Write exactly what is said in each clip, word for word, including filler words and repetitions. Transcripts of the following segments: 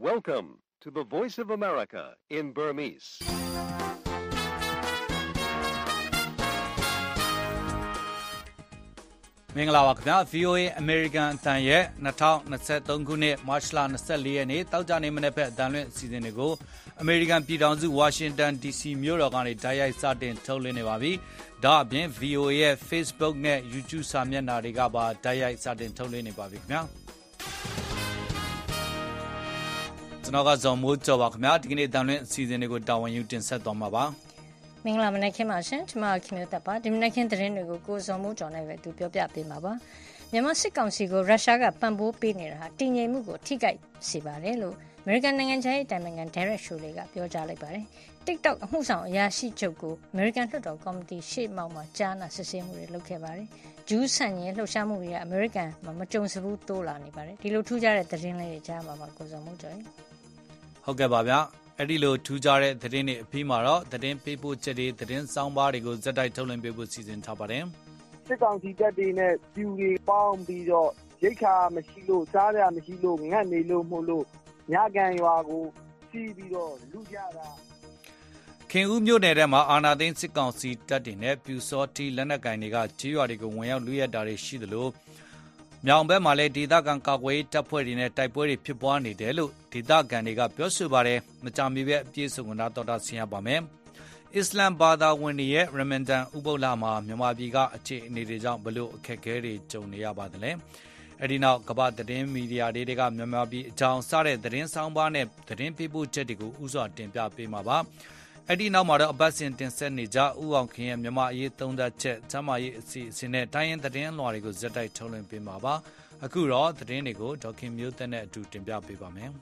Welcome to the Voice of America in Burmese. ။မင်္ဂလာပါခင်ဗျာ V O A American အသံရဲ့၂၀၂၃ခုနှစ်မတ်လ၂၄ရက်နေ့တောက်ကြနေမနေ့ဖက်အသံလွှင့်အစီအစဉ်တွေကို American ပြည်ထောင်စု Washington D C မြို့တော်ကနေတိုက်ရိုက်စတင်ထုတ်လွှင့်နေပါပြီ။ဒါအပြင် V O A ရဲ့ Facebook နဲ့ YouTube စာမျက်နှာတွေကပါတိုက်ရိုက်စတင်ထုတ်လွှင့်နေပါပြီခင်ဗျာ။ကျွန်တော်ကဇော်မိုးကျော်ပါခင်ဗျာဒီကနေ့အသံလွှင့်အစီအစဉ်တွေကိုတာဝန်ယူတင်ဆက်သွားမှာပါမင်္ဂလာမနက်ခင်းပါရှင်ကျွန်မခင်မျိုးသက်ပါဒီမနက်ခင်းသတင်းတွေကိုကိုဇော်မိုးကျော်နဲ့ပဲသူပြောပြပေးမှာပါမြန်မာစစ်ကောင်စီကိုရုရှားကပံ့ပိုးပေးနေတာဟာတည်ငြိမ်မှုကိုထိခိုက်စေပါတယ်လို့အမေရိကန်နိုင်ငံခြားရေးတိုင်ပင်ခံ Derek Chollet ကပြောကြားလိုက်ပါတယ် TikTok အမှုဆောင်အရာရှိချုပ်ကိုအမေရိကန်လွှတ်တော်ကော်မတီရှေ့မှောက်မှာကြားနာစစ်ဆေးမှုတွေလုပ်ခဲ့ပါတယ်ဂျူးဆန်ရင်လှုပ်ရှားမှုတွေကအမေရိကန်မှာမကြုံစဘူးတိုးလာနေပါတယ်ဒီလိုထူးခြားတဲ့သတင်းလေးတွေကြားမှာပါကိုဇော်မိုးကျော်ဟုတ်ကဲ့ပါဗျာအဲ့ဒီလိုထူးခြားတဲ့သတင်းတွေအပြီးမှာတော့သတင်းပေးပို့ချက်တွေသတင်းစောင်းပါးတွေကိုဇက်တိုက်ထုတ်လွှင့်ပေးဖို့စီစဉ်ထားပါတယ်စစ်ကောင်စီတပ်တွေနဲ့ပြူတွေပေါင်းပြီးတော့ရိတ်ခါမရှိလို့စားရမရှိလို့ငတ်နေလို့မို့လို့ညကန်ရွာကိုစီးပြီးတော့လူကြတာခင်ဦးမြို့နယ်ထဲမှာအာနာသိန်းစစ်ကောင်စီတပ်တွေနဲ့ပြူစောတီလက်နက်ကင်တွေကကြေးရွာတွေကိုဝင်ရောက်လူရဲတာတွေရှိသလိုမြောင်ဘက်မှာလည်းဒေသခံကာကွယ်ရေးတပ်ဖွဲ့တွေနဲ့တိုက်ပွဲတွေဖြစ်ပွားနေတယ်လို့ဒေသခံတွေကပြောဆိုပါတယ်။မကြာမီပဲအပြည့်စုံကတော်တာဆင်ရပါမယ်။အစ္စလမ်ဘာသာဝင်တွေရဲ့ရမန်ဒန်ဥပုသ်လမှာမြန်မာပြည်ကအခြေအနေတွေကြောင့်ဘလို့အခက်အခဲတွေကြုံနေရပါသလဲ။အဲဒီနောက်ကမ္ဘာသတင်းမီဒီယာတွေကမြန်မာပြည်အကြောင်းစတဲ့သတင်းဆောင်ပါနဲ့သတင်းပေးပို့ချက်တွေကိုဥစွာတင်ပြပေးမှာပါ။အဲ့ဒီနောက်မှာတော့အပတ်စဉ်တင်ဆက်နေကြဥအောင်ခင်ရဲ့မြန်မာအရေးသုံးသပ်ချက်၊ချမ်းမာရေးအစီအစဉ်နဲ့တိုင်းရင်းသတင်းလွှာတွေကိုဇက်တိုက်ထုတ်လွှင့်ပေးမှာပါ။အခုတော့သတင်းတွေကိုဒေါက်ခင်မျိုးသက်နဲ့အတူတင်ပြပေးပါမယ်။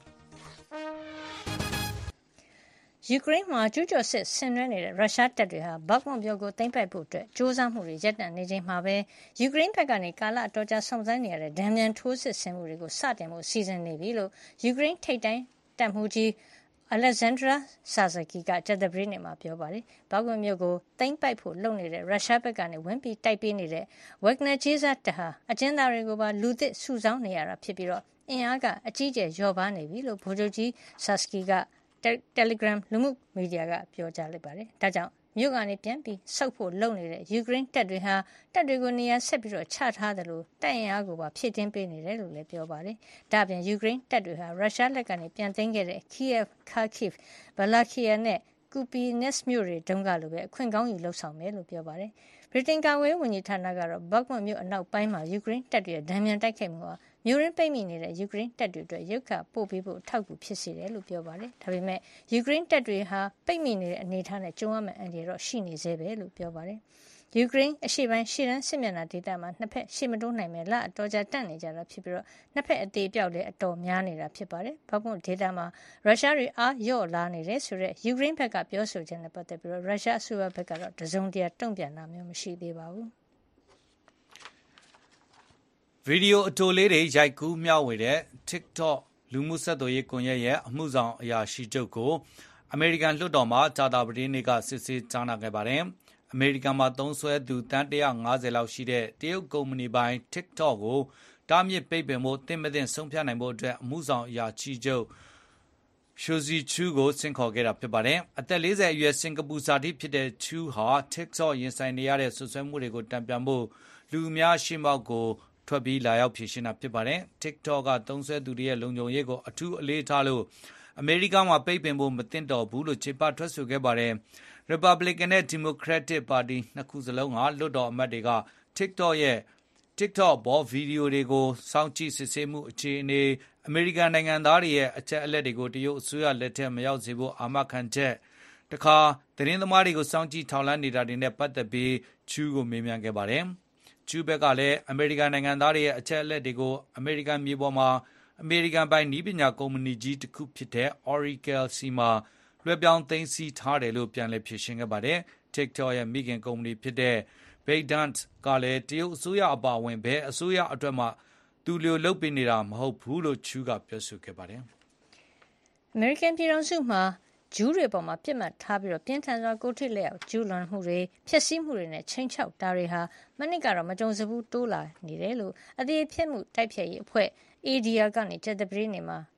ယူကရိန်းမှာကျူးကျော်စစ်ဆင်နွှဲနေတဲ့ရုရှားတပ်တွေဟာဘက်မွန်မြို့ကိုသိမ်းပိုက်ဖို့အတွက်စ조사မှုတွေရပ်တန့်နေချိန်မှာပဲယူကရိန်းဘက်ကနေကာလအတော်ကြာဆောင်ဆိုင်နေရတဲ့ဒဏ်မြန်ထိုးစစ်ဆင်မှုတွေကိုစတင်ဖို့စီစဉ်နေပြီလို့ယူကရိန်းထိပ်တန်းတပ်မှူးကြီးAlexandra Sazaki ကကြာသပတေးနေ့မှာပြောပါတယ်။ဘောက်ကွန်မြို့ကိုသိမ်းပိုက်ဖို့လုပ်နေတဲ့ရုရှားဘက်ကနေဝင်ပြီးတိုက်ပေးနေတဲ့ Wagner ကြေးစားတပ်ဟာအကျဉ်းသားတွေကိုပါလူသစ်စုဆောင်းနေရတာဖြစ်ပြီးတော့အင်အားကအကြီးကျယ်လျော့ပါနေပြီလို့ဗိုလ်ချုပ်ကြီး Sazaki က Telegram လူမှုမီဒီယာကပြောကြားလိုက်ပါတယ်။ဒါကြောင့်မြို့ကနေပြန်ပြီးဆုတ်ဖို့လုပ်နေတဲ့ယူကရိန်းတပ်တွေဟာတပ်တွေကိုနေရာဆက်ပြီးတော့ချထားတယ်လို့တပ်အင်အားကိုပါဖြည့်တင်းပေးနေတယ်လို့လည်းပြောပါတယ်။ဒါ့အပြင်ယူကရိန်းတပ်တွေဟာရုရှားလက်ကနေပြန်သိမ်းခဲ့တဲ့ Kiev, Kharkiv, Balaklia နဲ့ Kupiansk မြို့တွေတုန်းကလိုပဲအခွင့်ကောင်းယူလှုပ်ဆောင်မယ်လို့ပြောပါတယ်။ဗြိတိန်ကာကွယ်ရေးဝန်ကြီးဌာနကတော့ဘက်မွန်မြို့အနောက်ပိုင်းမှာယူကရိန်းတပ်တွေရဲ့ဒဏ်မြန်တိုက်ခိုက်မှုဟာမြို့ရင်းပိတ်မိနေတဲ့ယူကရိန်းတပ်တွေအတွက်ရုပ်ခပို့ပေးဖို့အထောက်အကူဖြစ်စေတယ်လို့ပြောပါတယ်။ဒါပေမဲ့ယူကရိန်းတပ်တွေဟာပိတ်မိနေတဲ့အနေအထားနဲ့ကြုံရမယ့်အန္တရာယ်တော့ရှိနေသေးပဲလို့ပြောပါတယ်။ယူကရိန်းအရှေ့ပိုင်းရှေ့တန်းစစ်မျက်နှာဒေသမှာနှစ်ဖက်ရှေ့မတိုးနိုင်မဲ့လအတော်ကြာတန့်နေကြတာဖြစ်ပြီးတော့နှစ်ဖက်အသေးပြောက်လည်းအတော်များနေတာဖြစ်ပါတယ်။ဘက်မွန်ဒေသမှာရုရှားတွေအားရော့လာနေတယ်ဆိုတဲ့ယူကရိန်းဘက်ကပြောဆိုချက်နဲ့ပတ်သက်ပြီးတော့ရုရှားအစိုးရဘက်ကတော့တစုံတရာတုံ့ပြန်တာမျိုးမရှိသေးပါဘူး။ဗီဒီယိုအတိုလေးတွေရိုက်ကူးမျှဝေတဲ့ TikTok လူမှုဆက်သွယ်ရေးကွန်ရက်ရဲ့အမှုဆောင်အရာရှိချုပ်ကိုအမေရိကန်လွှတ်တော်မှာကြာသပတေးနေ့ကစစ်ဆေးကြားနာခဲ့ပါတယ်။အမေရိကန်မှာသုံးစွဲသူတန်းone hundred fiftyလောက်ရှိတဲ့တရုတ်ကုမ္ပဏီပိုင် TikTok ကိုတားမြစ်ပိတ်ပင်ဖို့သင့်မသင့်ဆုံးဖြတ်နိုင်ဖို့အတွက်အမှုဆောင်အရာရှိချုပ်Shouzi Chu ကိုဆင့်ခေါ်ခဲ့တာဖြစ်ပါတယ်။အသက်fortyအရွယ်စင်ကာပူဇာတိဖြစ်တဲ့ Chu ဟာ TikTok ရင်ဆိုင်နေရတဲ့ဆွဆွဲမှုတွေကိုတံပြန်ဖို့လူအများရှေ့မှောက်ကိုထွက်ပြီးလာရောက်ဖြေရှင်းတာဖြစ်ပါတယ်။ TikTok ကသုံးစွဲသူတွေရဲ့လုံခြုံရေးကိုအထူးအလေးထားလို့အမေရိကန်မှာပိတ်ပင်ဖို့မသင့်တော်ဘူးလို့ခြေပထွက်ဆိုခဲ့ပါတယ်။ Republican နဲ့ Democratic ပါတီနှစ်ခုစလုံးကလွှတ်တော်အမတ်တွေက TikTok ရဲ့ TikTok ပေါ်ဗီဒီယိုတွေကိုစောင့်ကြည့်စစ်ဆေးမှုအခြေအနေအမေရိကန်နိုင်ငံသားတွေရဲ့အချက်အလက်တွေကိုတရုတ်အစိုးရလက်ထက်မရောက်စေဖို့အာမခံချက်တခါသတင်းသမားတွေကိုစောင့်ကြည့်ထောက်လှမ်းနေတာတွေနဲ့ပတ်သက်ပြီး Chu ကိုမေးမြန်းခဲ့ပါတယ်။ Chu ဘက်ကလည်းအမေရိကန်နိုင်ငံသားတွေရဲ့အချက်အလက်တွေကိုအမေရိကန်မြေပေါ်မှာအမေရိကန်ပိုင်နည်းပညာကုမ္ပဏီကြီးတစ်ခုဖြစ်တဲ့ Oracle ဆီမှာလွှဲပြောင်းသိမ်းဆည်းထားတယ်လို့ပြန်လည်ဖြေရှင်းခဲ့ပါတယ်။ TikTok ရဲ့မိခင်ကုမ္ပဏီဖြစ်တဲ့ ByteDance ကလည်းတရုတ်အစိုးရအပါအဝင်ဘယ်အစိုးရအတွက်မှသူလျိုလုပ်ပေးနေတာမဟုတ်ဘူးလို့ Chu ကပြောဆိုခဲ့ပါတယ်။အမေရိကန်ပြည်ထောင်စုမှာဂျူးတွေပေါ်မှာပြစ်မှတ်ထားပြီးတော့ပြင်းထန်စွာကိုထိလက်ရောက်ကျူးလွန်မှုတွေဖျက်ဆီးမှုတွေနဲ့ချိန်ချောက်တာတွေဟာမနစ်ကတော့မကြုံစဘူးတိုးလာနေတယ်လို့အသေးဖြစ်မှုတိုက်ဖျက်ရေးအဖွဲ့ A D R ကနေကြာသပတေးနေ့မှာ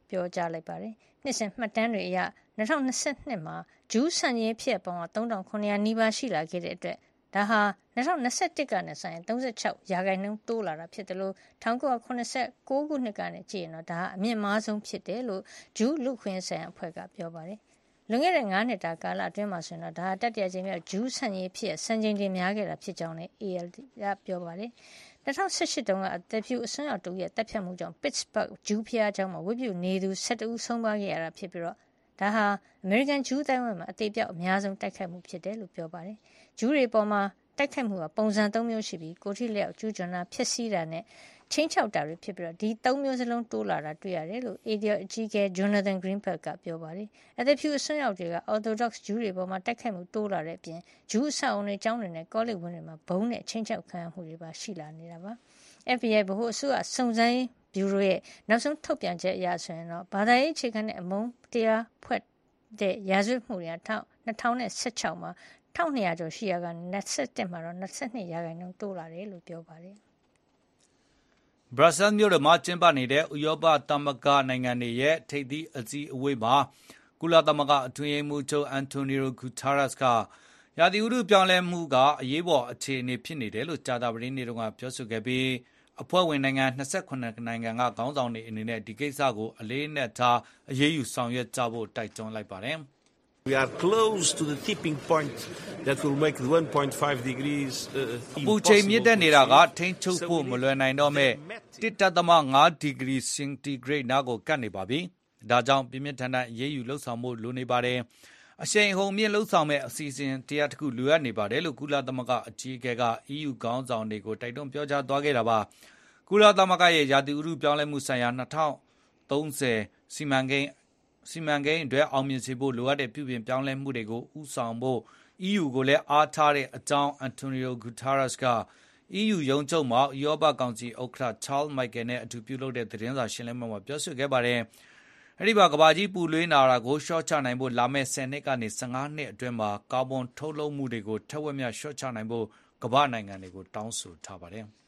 ပြောကြားလိုက်ပါတယ်။နှစ်စဉ်မှတ်တမ်းတွေအရ၂၀၂၂မှာဂျူးဆန်ရေးဖြစ်ပေါင်းသုံးထောင်ခုနှစ်ရာနီးပါးရှိလာခဲ့တဲ့အတွက်ဒါဟာ၂၀၂၁ကနဲ့ဆိုင်ရင်၃၆ရာခိုင်နှုန်းတိုးလာတာဖြစ်တယ်လို့၁၉၇၉ခုနှစ်ကနေကြည့်ရင်တော့ဒါဟာအမြင့်မားဆုံးဖြစ်တယ်လို့ဂျူးလူခွင့်ဆိုင်ရာအဖွဲ့ကပြောပါတယ်။လွန်ခဲ့တဲ့၅နှစ်တာကာလအတွင်းမှာဆိုရင်တော့ဒါဟာတတိယကြိမ်မြောက်ဂျူးဆန်ရေးဖြစ်စံချိန်တင်များခဲ့တာဖြစ်ကြောင်းလည်း အေ အယ် တီ ကပြောပါတယ်။၂၀၁၈တုန်းကအသက်ဖြူအစွန်းရောက်တူရဲ့တပ်ဖြတ်မှုကြောင့် Pittsburgh ဂျူးဖျားကျောင်းမှာဝတ်ပြုနေသူ၁၁ဦးဆုံးပါခဲ့ရတာဖြစ်ပြီးတော့ဒါဟာအမေရိကန်ဂျူးတိုင်းဝန်မှာအသေးပြောက်အများဆုံးတိုက်ခိုက်မှုဖြစ်တယ်လို့ပြောပါတယ်။ဂျူးတွေပေါ်မှာတိုက်ခိုက်မှုကပုံစံ၃မျိုးရှိပြီးကိုထိလျောက်ကျူးကျော်တာဖျက်ဆီးတာနဲ့ချင်းချောက်တာတွေဖြစ်ပြီးတော့ဒီ၃မျိုးစလုံးတိုးလာတာတွေ့ရတယ်လို့ အေ ဒီ အကြီးအကဲ Jonathan Greenberg ကပြောပါတယ်။အသက်ဖြူအစွန်းရောက်တွေက Orthodox ဂျူးတွေပေါ်မှာတိုက်ခိုက်မှုတိုးလာတဲ့အပြင်ဂျူးအဆောက်အအုံတွေကျောင်းတွေနဲ့ကောလိပ်ဝင်းတွေမှာဘုံနဲ့ချင်းချောက်ခံရမှုတွေပါရှိလာနေတာပါ။ အက်ဖ်ဘီအိုင် ဗဟိုအစိုးရစုံစမ်းရေးဗျူရိုရဲ့နောက်ဆုံးထုတ်ပြန်ချက်အရဆိုရင်တော့ဘာသာရေးအခြေခံတဲ့အမုန်းတရားဖွဲ့တဲ့ရာဇဝတ်မှုတွေက၂၀၁၆မှာ၁၂၀၀ကျော်ရှိရာကနေ၂၁မှာတော့၂၂ရာခိုင်နှုန်းတိုးလာတယ်လို့ပြောပါတယ်။ဘရပ်ဆဲလ်မြို့တော်မှာကျင်းပနေတဲ့ဥရောပသမဂ္ဂနိုင်ငံတွေရဲ့ထိပ်သီးအစည်းအဝေးမှာကုလသမဂ္ဂအတွင်းရေးမှူးချုပ်အန်တိုနီယိုဂူတာရက်စ်ကရာသီဥတုပြောင်းလဲမှုကအရေးပေါ်အခြေအနေဖြစ်နေတယ်လို့ကြာသပတေးနေ့တုန်းကပြောဆိုခဲ့ပြီးအဖွဲ့ဝင်နိုင်ငံ၂၇နိုင်ငံကခေါင်းဆောင်တွေအနေနဲ့ဒီကိစ္စကိုအလေးအနက်ထားအရေးယူဆောင်ရွက်ကြဖို့တိုက်တွန်းလိုက်ပါတယ်။ We are close to the tipping point that will make the one point five degrees uh, ပူချိန်မြင့်တက်နေတာကထိန်းချုပ်ဖို့မလွယ်နိုင်တော့မဲ့တစ်တသမ၅ဒီဂရီစင်တီဂရိတ်နားကိုကပ်နေပါပြီ။ဒါကြောင့်ပြင်းပြင်းထန်ထန်အရေးယူလှုပ်ဆောင်ဖို့လိုနေပါတယ်။အရှိန်အဟုန်မြင့်လှုပ်ဆောင်မဲ့အစီအစဉ်တရားတစ်ခုလိုအပ်နေပါတယ်လို့ကုလသမဂ္ဂအကြီးအကဲက အီးယူခေါင်းဆောင်တွေကိုတိုက်တွန်းပြောကြားသွားခဲ့တာပါ။ကုလသမဂ္ဂရဲ့ရာသီဥတုပြောင်းလဲမှုဆိုင်ရာ၂၀၃၀စီမံကိန်းစီမံကိန်းအတွက်အောင်မြင်စေဖို့လိုအပ်တဲ့ပြုပြင်ပြောင်းလဲမှုတွေကိုဥဆောင်ဖို့ အီးယူ ကိုလည်းအားထားတဲ့အကြောင်းအန်တိုနီယိုဂူတာရက်စ်က အီးယူ ရုံးချုပ်မှာဥရောပကောင်စီဥက္ကဋ္ဌချားလ်မိုက်ကယ်နဲ့အတူပြုလုပ်တဲ့သတင်းစာရှင်းလင်းပွဲမှာပြောဆိုခဲ့ပါတယ်။အဲဒီမှာကမ္ဘာကြီးပူနွေးလာတာကိုလျှော့ချနိုင်ဖို့လာမယ့်ဆယ်နှစ်ကနေ၁၅နှစ်အတွင်းမှာကာဗွန်ထုတ်လွှတ်မှုတွေကိုထက်ဝက်မျှလျှော့ချနိုင်ဖို့ကမ္ဘာ့နိုင်ငံတွေကိုတောင်းဆိုထားပါတယ်။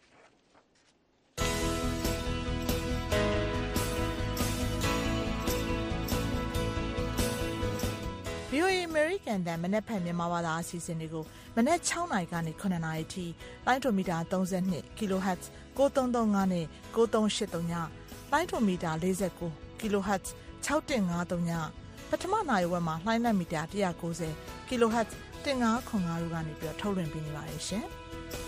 ဗွီအိုအေ American တန်မနက်ဖြန်မြန်မာဘာသာအစီအစဉ်တွေကိုမနက်၆နာရီကနေ၇နာရီထိလိုင်းဒိုမီတာ၃၂ kHz ၉၃၃၅နဲ့၉၃၈၃ညလိုင်းဒိုမီတာ၄၉ kHz ၆၁၅၃ညပထမနာရီဝက်မှာလိုင်းနက်မီတာ၁၉၀ kHz ၁၅၇၅တို့ကနေပြီးထုတ်လွှင့်ပေးနေပါတယ်ရှင်။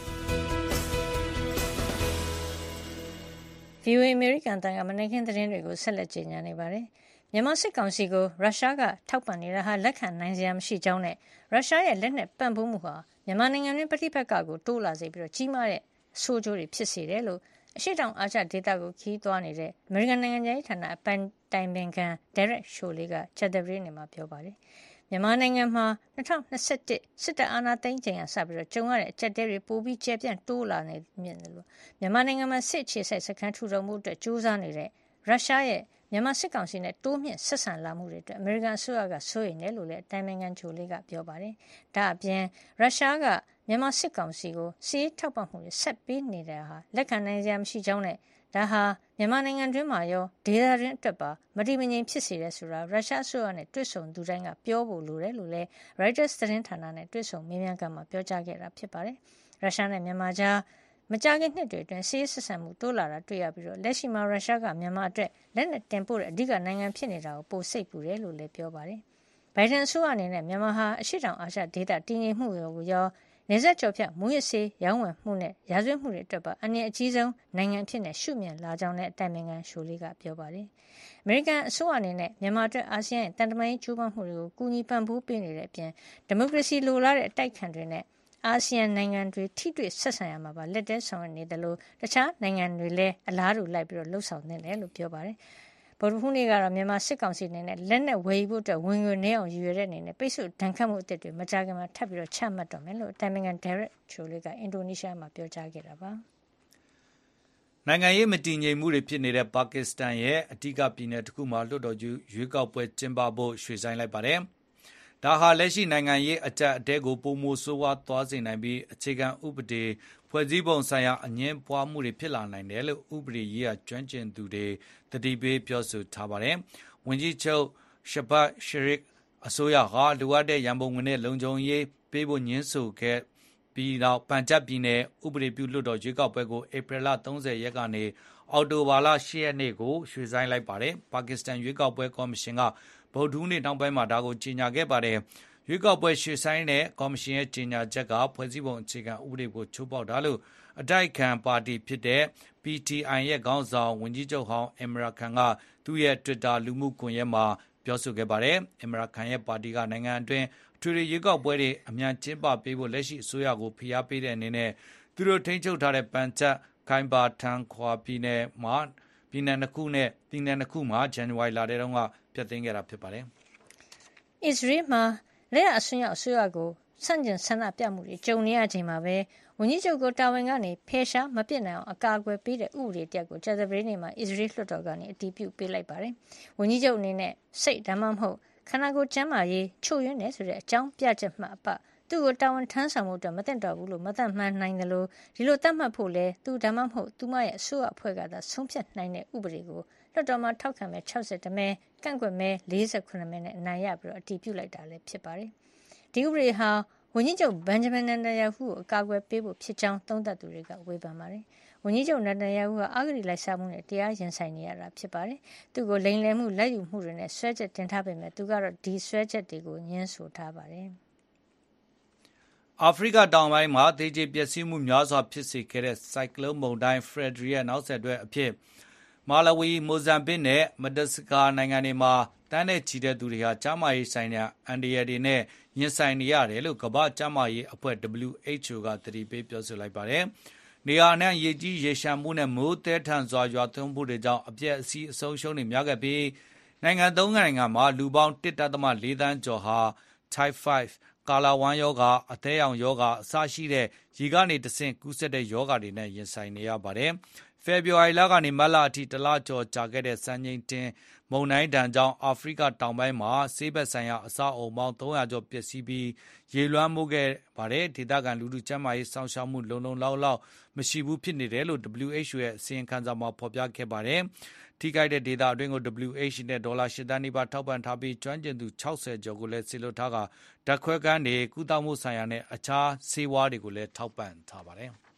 ဗွီအိုအေ American တန်ကမနက်ခင်းသတင်းတွေကိုဆက်လက်ကြေညာနေပါတယ်။မြန်မာစစ်ကောင်စီကိုရုရှားကထောက်ပံ့နေတာဟာလက်ခံနိုင်စရာမရှိကြောင်းနဲ့ရုရှားရဲ့လက်နက်ပံ့ပိုးမှုဟာမြန်မာနိုင်ငံတွင်းပဋိပက္ခကိုတိုးလာစေပြီးကြီးမားတဲ့ဆိုးကျိုးတွေဖြစ်စေတယ်လို့အရှေ့တောင်အာရှဒေသကိုခီးသွားနေတဲ့အမေရိကန်နိုင်ငံခြားရေးဌာနအတိုင်ပင်ခံ Derek Chollet ကကြာသပတေးနေ့မှာပြောပါတယ်။မြန်မာနိုင်ငံမှာ၂၀၂၁စစ်တပ်အာဏာသိမ်းချိန်ကစပြီးကြုံရတဲ့အကျပ်အတည်းတွေပိုပြီးကျယ်ပြန့်တိုးလာနေမြင့်တယ်လို့မြန်မာနိုင်ငံမှာစစ်အခြေစိုက်စခန်းထူထောင်မှုအတွက်ကြိုးစားနေတဲ့ရုရှားရဲ့မြန်မာစစ်ကောင်စီနဲ့တိုးမြင့်ဆက်ဆံလာမှုတွေအတွက်အမေရိကန်အစိုးရကစိုးရိမ်တယ်လို့လည်းအတိုင်ပင်ခံဂျိုလေးကပြောပါတယ်။ဒါအပြင်ရုရှားကမြန်မာစစ်ကောင်စီကိုစီးရေးထောက်ပံ့မှုတွေဆက်ပေးနေတာဟာလက်ခံနိုင်စရာမရှိကြောင်းနဲ့ဒါဟာမြန်မာနိုင်ငံတွင်းမှာရောဒေသတွင်းအတွက်ပါမတည်မငြိမ်ဖြစ်စေတယ်ဆိုတာရုရှားအစိုးရနဲ့တွစ်ဆုံသူတိုင်းကပြောဖို့လိုတယ်လို့လည်း Reuters သတင်းဌာနနဲ့တွစ်ဆုံမေးမြန်းခန်းမှာပြောကြားခဲ့တာဖြစ်ပါတယ်။ရုရှားနဲ့မြန်မာကြားမကြာခင်နှစ်တွေအတွင်းစစ်ရေးဆက်ဆံမှုတိုးလာတာတွေ့ရပြီးလက်ရှိမှာရုရှားကမြန်မာအတွက်လက်နက်တင်ပို့တဲ့အဓိကနိုင်ငံဖြစ်နေတာကိုပိုစိတ်ပူတယ်လို့လည်းပြောပါတယ်။ဘိုင်ဒန်အစိုးရအနေနဲ့မြန်မာဟာအရှေ့တောင်အာရှဒေသတည်ငြိမ်မှုကိုရောနေဆက်ကြော်ဖြတ်မူရစေရောင်းဝယ်မှုနဲ့ရာဇဝတ်မှုတွေအတွက်ပါအနည်းအကြီးဆုံးနိုင်ငံဖြစ်နေရှုမြင်လာကြောင်းလည်းအတိုင်ပင်ခံရှိုလေးကပြောပါတယ်။အမေရိကန်အစိုးရအနေနဲ့မြန်မာအတွက်အာဆီယံရဲ့တန်တမာရေးကျိုးပမ်းမှုတွေကိုကူညီပံ့ပိုးပေးနေတဲ့အပြင်ဒီမိုကရေစီလိုလားတဲ့အတိုက်ခံတွေနဲ့အာဆီယံနိုင်ငံတွေထိတွေ့ဆက်ဆံရမှာပါလက်တဲဆောင်ရနေတယ်လို့တခြားနိုင်ငံတွေလည်းအလားတူလိုက်ပြီးလှုပ်ဆောင်နေတယ်လို့ပြောပါတယ်။ဗုဒ္ဓဟူးနေ့ကတော့မြန်မာစစ်ကောင်စီအနေနဲ့လက်နက်ဝယ်ယူဖို့အတွက်ဝင်ငွေနေအောင်ရည်ရွယ်တဲ့အနေနဲ့ပိတ်ဆို့ဒဏ်ခတ်မှုအသစ်တွေမကြာခင်မှာထပ်ပြီးချမှတ်တော့မယ်လို့တိုင်ပင်ခံ Derek Chollet ကအင်ဒိုနီးရှားမှာပြောကြားခဲ့တာပါ။နိုင်ငံရေးမတည်ငြိမ်မှုတွေဖြစ်နေတဲ့ပါကစ္စတန်ရဲ့အဓိကပြည်နယ်တစ်ခုမှာလွှတ်တော်ရွေးကောက်ပွဲကျင်းပဖို့ရွှေ့ဆိုင်းလိုက်ပါတယ်။ဒါဟာလက်ရှိနိုင်ငံရေးအကြက်အတဲကိုပုံမိုဆိုးဝါးသွားစေနိုင်ပြီးအခြေခံဥပဒေဖွဲ့စည်းပုံဆိုင်ရာအငင်းပွားမှုတွေဖြစ်လာနိုင်တယ်လို့ဥပဒေရေးရာကျွမ်းကျင်သူတွေတတိပေးပြောဆိုထားပါတယ်။ဝန်ကြီးချုပ်ရှဘတ်ရှရစ်အစိုးရဟာလိုအပ်တဲ့ရန်ပုံငွေနဲ့လုံခြုံရေးပေးဖို့ညှင်းဆိုခဲ့ပြီးနောက်ပန်ဂျပ်ပြည်နယ်ဥပဒေပြုလွှတ်တော်ရွေးကောက်ပွဲကိုဧပြီလသုံးဆယ်ရက်ကနေအောက်တိုဘာလရှစ်ရက်နေ့ကိုရွှေ့ဆိုင်းလိုက်ပါတယ်။ပါကစ္စတန်ရွေးကောက်ပွဲကော်မရှင်ကဗုဒ္ဓဟူးနေ့နောက်ပိုင်းမှာဒါကိုကြေညာခဲ့ပါတယ်။ရွေးကောက်ပွဲရွှေ့ဆိုင်းတဲ့ကော်မရှင်ရဲ့ကြေညာချက်ကဖွဲ့စည်းပုံအခြေခံဥပဒေကိုချိုးဖောက်တာလို့အတိုက်ခံပါတီဖြစ်တဲ့ P T I ရဲ့ခေါင်းဆောင်ဝန်ကြီးချုပ်ဟောင်းအင်မရာခန်ကသူ့ရဲ့ Twitter လူမှုကွန်ရက်မှာပြောဆိုခဲ့ပါတယ်။အင်မရာခန်ရဲ့ပါတီကနိုင်ငံအတွင်းအထွေထွေရွေးကောက်ပွဲတွေအမြန်ကျင်းပပေးဖို့လက်ရှိအစိုးရကိုဖိအားပေးတဲ့အနေနဲ့သူတို့ထိန်းချုပ်ထားတဲ့ပန်ဂျပ်ခိုင်ဘာထန်ခွာပြည်နယ်မှာပြည်နယ်နှစ်ခုနဲ့ပြည်နယ်နှစ်ခုမှာဇန်နဝါရီလထဲတုန်းကဖျက်သိမ်းခဲ့တာဖြစ်ပါတယ်။အစ္စရေးမှာလက်ရအစွန်းရောက်အစိုးရကိုဆန့်ကျင်ဆန္ဒပြမှုတွေကြုံနေရချိန်မှာပဲဝန်ကြီးချုပ်ကိုတာဝန်ကနေဖယ်ရှားမပစ်နိုင်အောင်အကာအကွယ်ပေးတဲ့ဥပဒေတရက်ကိုကြာသပတေးနေ့မှာအစ္စရေးလွှတ်တော်ကနေအတည်ပြုပေးလိုက်ပါတယ်။ဝန်ကြီးချုပ်အနေနဲ့စိတ်ဒါမှမဟုတ်ခန္ဓာကိုယ်ကျန်းမာရေးချို့ယွင်းနေဆိုတဲ့အကြောင်းပြချက်မှအပသူ့ကိုတာဝန်ထမ်းဆောင်မှုအတွက်မသင့်တော်ဘူးလို့မသတ်မှတ်နိုင်တယ်လို့ဒီလိုသတ်မှတ်ဖို့လဲသူဒါမှမဟုတ်သူမရဲ့အစိုးရအဖွဲ့ကသာဆုံးဖြတ်နိုင်တဲ့ဥပဒေကိုလွှတ်တော်မှာထောက်ခံမဲ့၆၀မဲကန့်ကွက်မဲ၄၉မဲနဲ့အနိုင်ရပြီးတော့အတည်ပြုလိုက်တာလည်းဖြစ်ပါတယ်။ဒီဥပဒေဟာဝန်ကြီးချုပ်ဘန်ဂျမင်နန်တန်ယာဟုကိုအကာအကွယ်ပေးဖို့ဖြစ်ကြောင်းသုံးသပ်သူတွေကဝေဖန်ပါတယ်။ဝန်ကြီးချုပ်နန်တန်ယာဟုဟာအဂတိလိုက်စားမှုနဲ့တရားရင်ဆိုင်နေရတာဖြစ်ပါတယ်။သူ့ကိုလိမ်လည်မှုလက်ယူမှုတွေနဲ့ဆွဲချက်တင်ထားပေမဲ့သူကတော့ဒီဆွဲချက်တွေကိုညှင်းဆိုထားပါတယ်။အာဖရိကတောင်ပိုင်းမှာဒေဂျီပျက်စီးမှုများစွာဖြစ်စေခဲ့တဲ့ဆိုင်ကလုန်းမုန်တိုင်းဖရက်ဒရီရဲ့နောက်ဆက်တွဲအဖြစ်မာလဝီမိုဇမ်ဘစ်နဲ့မဒစကာနိုင်ငံတွေမှာတန်းတဲ့ချီတဲ့သူတွေဟာကျန်းမာရေးဆိုင်ရာအန္တရာယ်တွေနဲ့ရင်ဆိုင်နေရတယ်လို့ကမ္ဘာ့ကျန်းမာရေးအဖွဲ့ W H O ကသတိပေးပြောဆိုလိုက်ပါတယ်။နေရာနဲ့ရေကြီးရေရှမ်းမှုနဲ့မိုးတဲထန်စွာရွာသွန်းမှုတွေကြောင့်အပျက်အစီးအဆုံးရှုံးတွေများခဲ့ပြီးနိုင်ငံသုံးနိုင်ငံမှာလူပေါင်း တစ်ဒသမလေးသန်းကျော်ဟာ Type 5ကာလာဝမ်းရောဂါအသည်းရောင်ရောဂါအစရှိတဲ့ရေကနေတဆင့်ကူးစက်တဲ့ရောဂါတွေနဲ့ရင်ဆိုင်နေရပါတယ်။ဖေဖော်ဝါရီလကနေမတ်လအထိတလကျော်ကြာခဲ့တဲ့စံချိန်တင်မုန်တိုင်းဒဏ်ကြောင့်အာဖရိကတောင်ပိုင်းမှာဆေးဘက်ဆိုင်ရာအဆောက်အအုံပေါင်းသုံးရာကျော်ပျက်စီးပြီးရေလွှမ်းမိုးခဲ့ပါတယ်။ဒေသခံလူထုကျန်းမာရေးစောင့်ရှောက်မှုလုံလုံလောက်လောက်မရှိဘူးဖြစ်နေတယ်လို့ W H O ရဲ့အစီရင်ခံစာမှာဖော်ပြခဲ့ပါတယ်။ထိခိုက်တဲ့ဒေသအတွင်းကို W H O နဲ့ဒေါ်လာရှစ်သန်းနီးပါးထောက်ပံ့ထားပြီးကျွမ်းကျင်သူ၆၀ကျော်ကိုလည်းဆေးလွှတ်ထားကဓာတ်ခွဲခန်းတွေကုသမှုဆိုင်ရာနဲ့အခြားဆေးဝါးတွေကိုလည်းထောက်ပံ့ထားပါတယ်။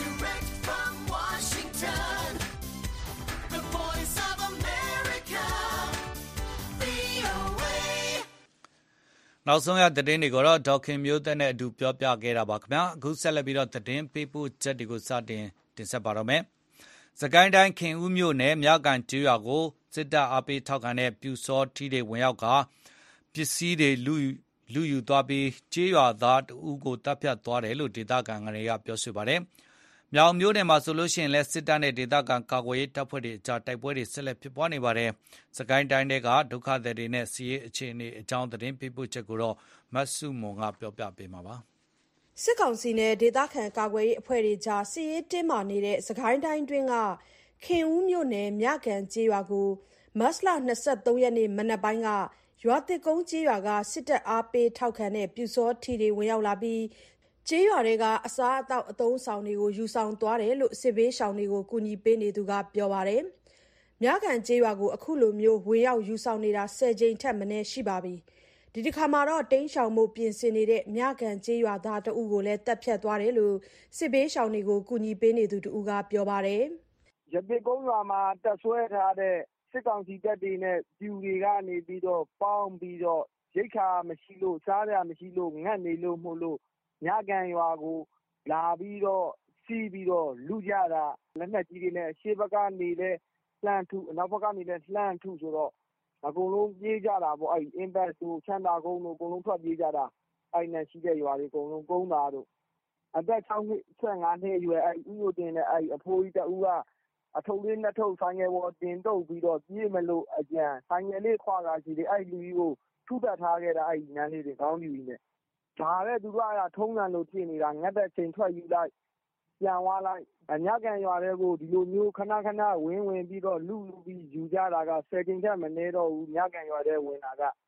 နောက်ဆုံးရသတင်းတွေကိုတော့ဒေါခင်မျိုးသက်နဲ့အတူပြောပြခဲ့တာပါခင်ဗျာအခုဆက်လက်ပြီးတော့သတင်းပေးပို့ချက်တွေကိုစတင်တင်ဆက်ပါတော့မယ်။စကိုင်းတိုင်းခင်ဦးမြို့နယ်မြကန်ကျွော်ကိုစစ်တပ်အားပေးထောက်ခံတဲ့ပြူစောထီးတွေဝင်ရောက်ကပစ္စည်းတွေလူလူယူသွားပြီးကျေးရွာသားတဦးကိုတပ်ဖြတ်သွားတယ်လို့ဒေသခံတွေကပြောဆိုပါတယ်။မြောင်မြို့နယ်မှာဆိုလို့ရှိရင်လည်းစစ်တပ်နဲ့ဒေသခံကာကွယ်ရေးတပ်ဖွဲ့တွေအကြားတိုက်ပွဲတွေဆက်လက်ဖြစ်ပွားနေပါတယ်။စကိုင်းတိုင်းတွေကဒုက္ခသည်တွေနဲ့စီးရေးအခြေအနေအကြောင်းသတင်းပေးပို့ချက်ကိုတော့မတ်စုမွန်ကပြောပြပေးမှာပါ။စစ်ကောင်စီနဲ့ဒေသခံကာကွယ်ရေးအဖွဲ့တွေကြားစီးရေးတင်းမာနေတဲ့စကိုင်းတိုင်းတွင်းကခင်ဦးမြို့နယ်မြကန်ကျေးရွာကိုမတ်လ၂၃ရက်နေ့မနက်ပိုင်းကရွာတစ်ကုန်းကျေးရွာကစစ်တပ်အားပေးထောက်ခံတဲ့ပြူစောထီတွေဝင်ရောက်လာပြီးကျေးရွာတွေကအစားအသောက်အသုံးဆောင်တွေကိုယူဆောင်သွားတယ်လို့စစ်ဘေးရှောင်တွေကိုကူညီပေးနေသူကပြောပါတယ်။မြကန်ကျေးရွာကိုအခုလိုမျိုးဝင်ရောက်ယူဆောင်နေတာဆယ်ကြိမ်ထက်မနည်းရှိပါပြီ။ဒီတစ်ခါမှာတော့တိန်းရှောင်မှုပြင်ဆင်နေတဲ့မြကန်ကျေးရွာသားတဦးကိုလည်းတပ်ဖြတ်သွားတယ်လို့စစ်ဘေးရှောင်တွေကိုကူညီပေးနေသူတဦးကပြောပါတယ်။ရပစ်ကုန်းရွာမှာတက်ဆွဲထားတဲ့စစ်ကောင်စီတပ်တွေနဲ့ပြူတွေကနေပြီးတော့ပေါင်းပြီးတော့ရိတ်ခါမရှိလို့စားရမရှိလို့ငတ်နေလို့မို့လို့ညကန်ရွာကိုလာပြီးတော့စီးပြီးတော့လူကြတာလက်နက်ကြီးတွေနဲ့ရှေ့ဘက်ကနေလဲလှမ်းထုအနောက်ဘက်ကနေလဲလှမ်းထုဆိုတော့အကုန်လုံးပြေးကြတာပေါ့အဲ့အင်ဘက်ဆိုချမ်းသာကုန်းတို့အကုန်လုံးထွက်ပြေးကြတာအဲ့နဲ့ရှိတဲ့ရွာတွေအကုန်လုံးကုန်းသားတို့အသက်၆၅နှစ်အရွယ်အဲ့ဥယျာဉ်တင်တဲ့အဲ့အဖိုးကြီးတဦးကအထုပ်လေးနှစ်ထုပ်ဆိုင်ငယ်ပေါ်တင်တုပ်ပြီးတော့ပြေးမလို့အကြံဆိုင်ငယ်လေးခွာလာရှိတယ်အဲ့လူကြီးကိုထုတတ်ထားခဲ့တာအဲ့နန်းလေးတွေခေါင်းပြူကြီးနဲ့ဒါလည်းသူတို့ကထုံးစံလို့ဖြစ်နေတာငတ်တဲ့ချိန်ထွက်ယူလိုက်ပြန်သွားလိုက်အညကန်ရွာတွေကိုဒီလိုမျိုးခဏခဏဝင်းဝင်ပြီးတော့လူလူပြီးယူကြတာကဆယ်ကြိမ်ထက်မနည်းတော့ဘူးညကန်ရွာတွေဝင်တာက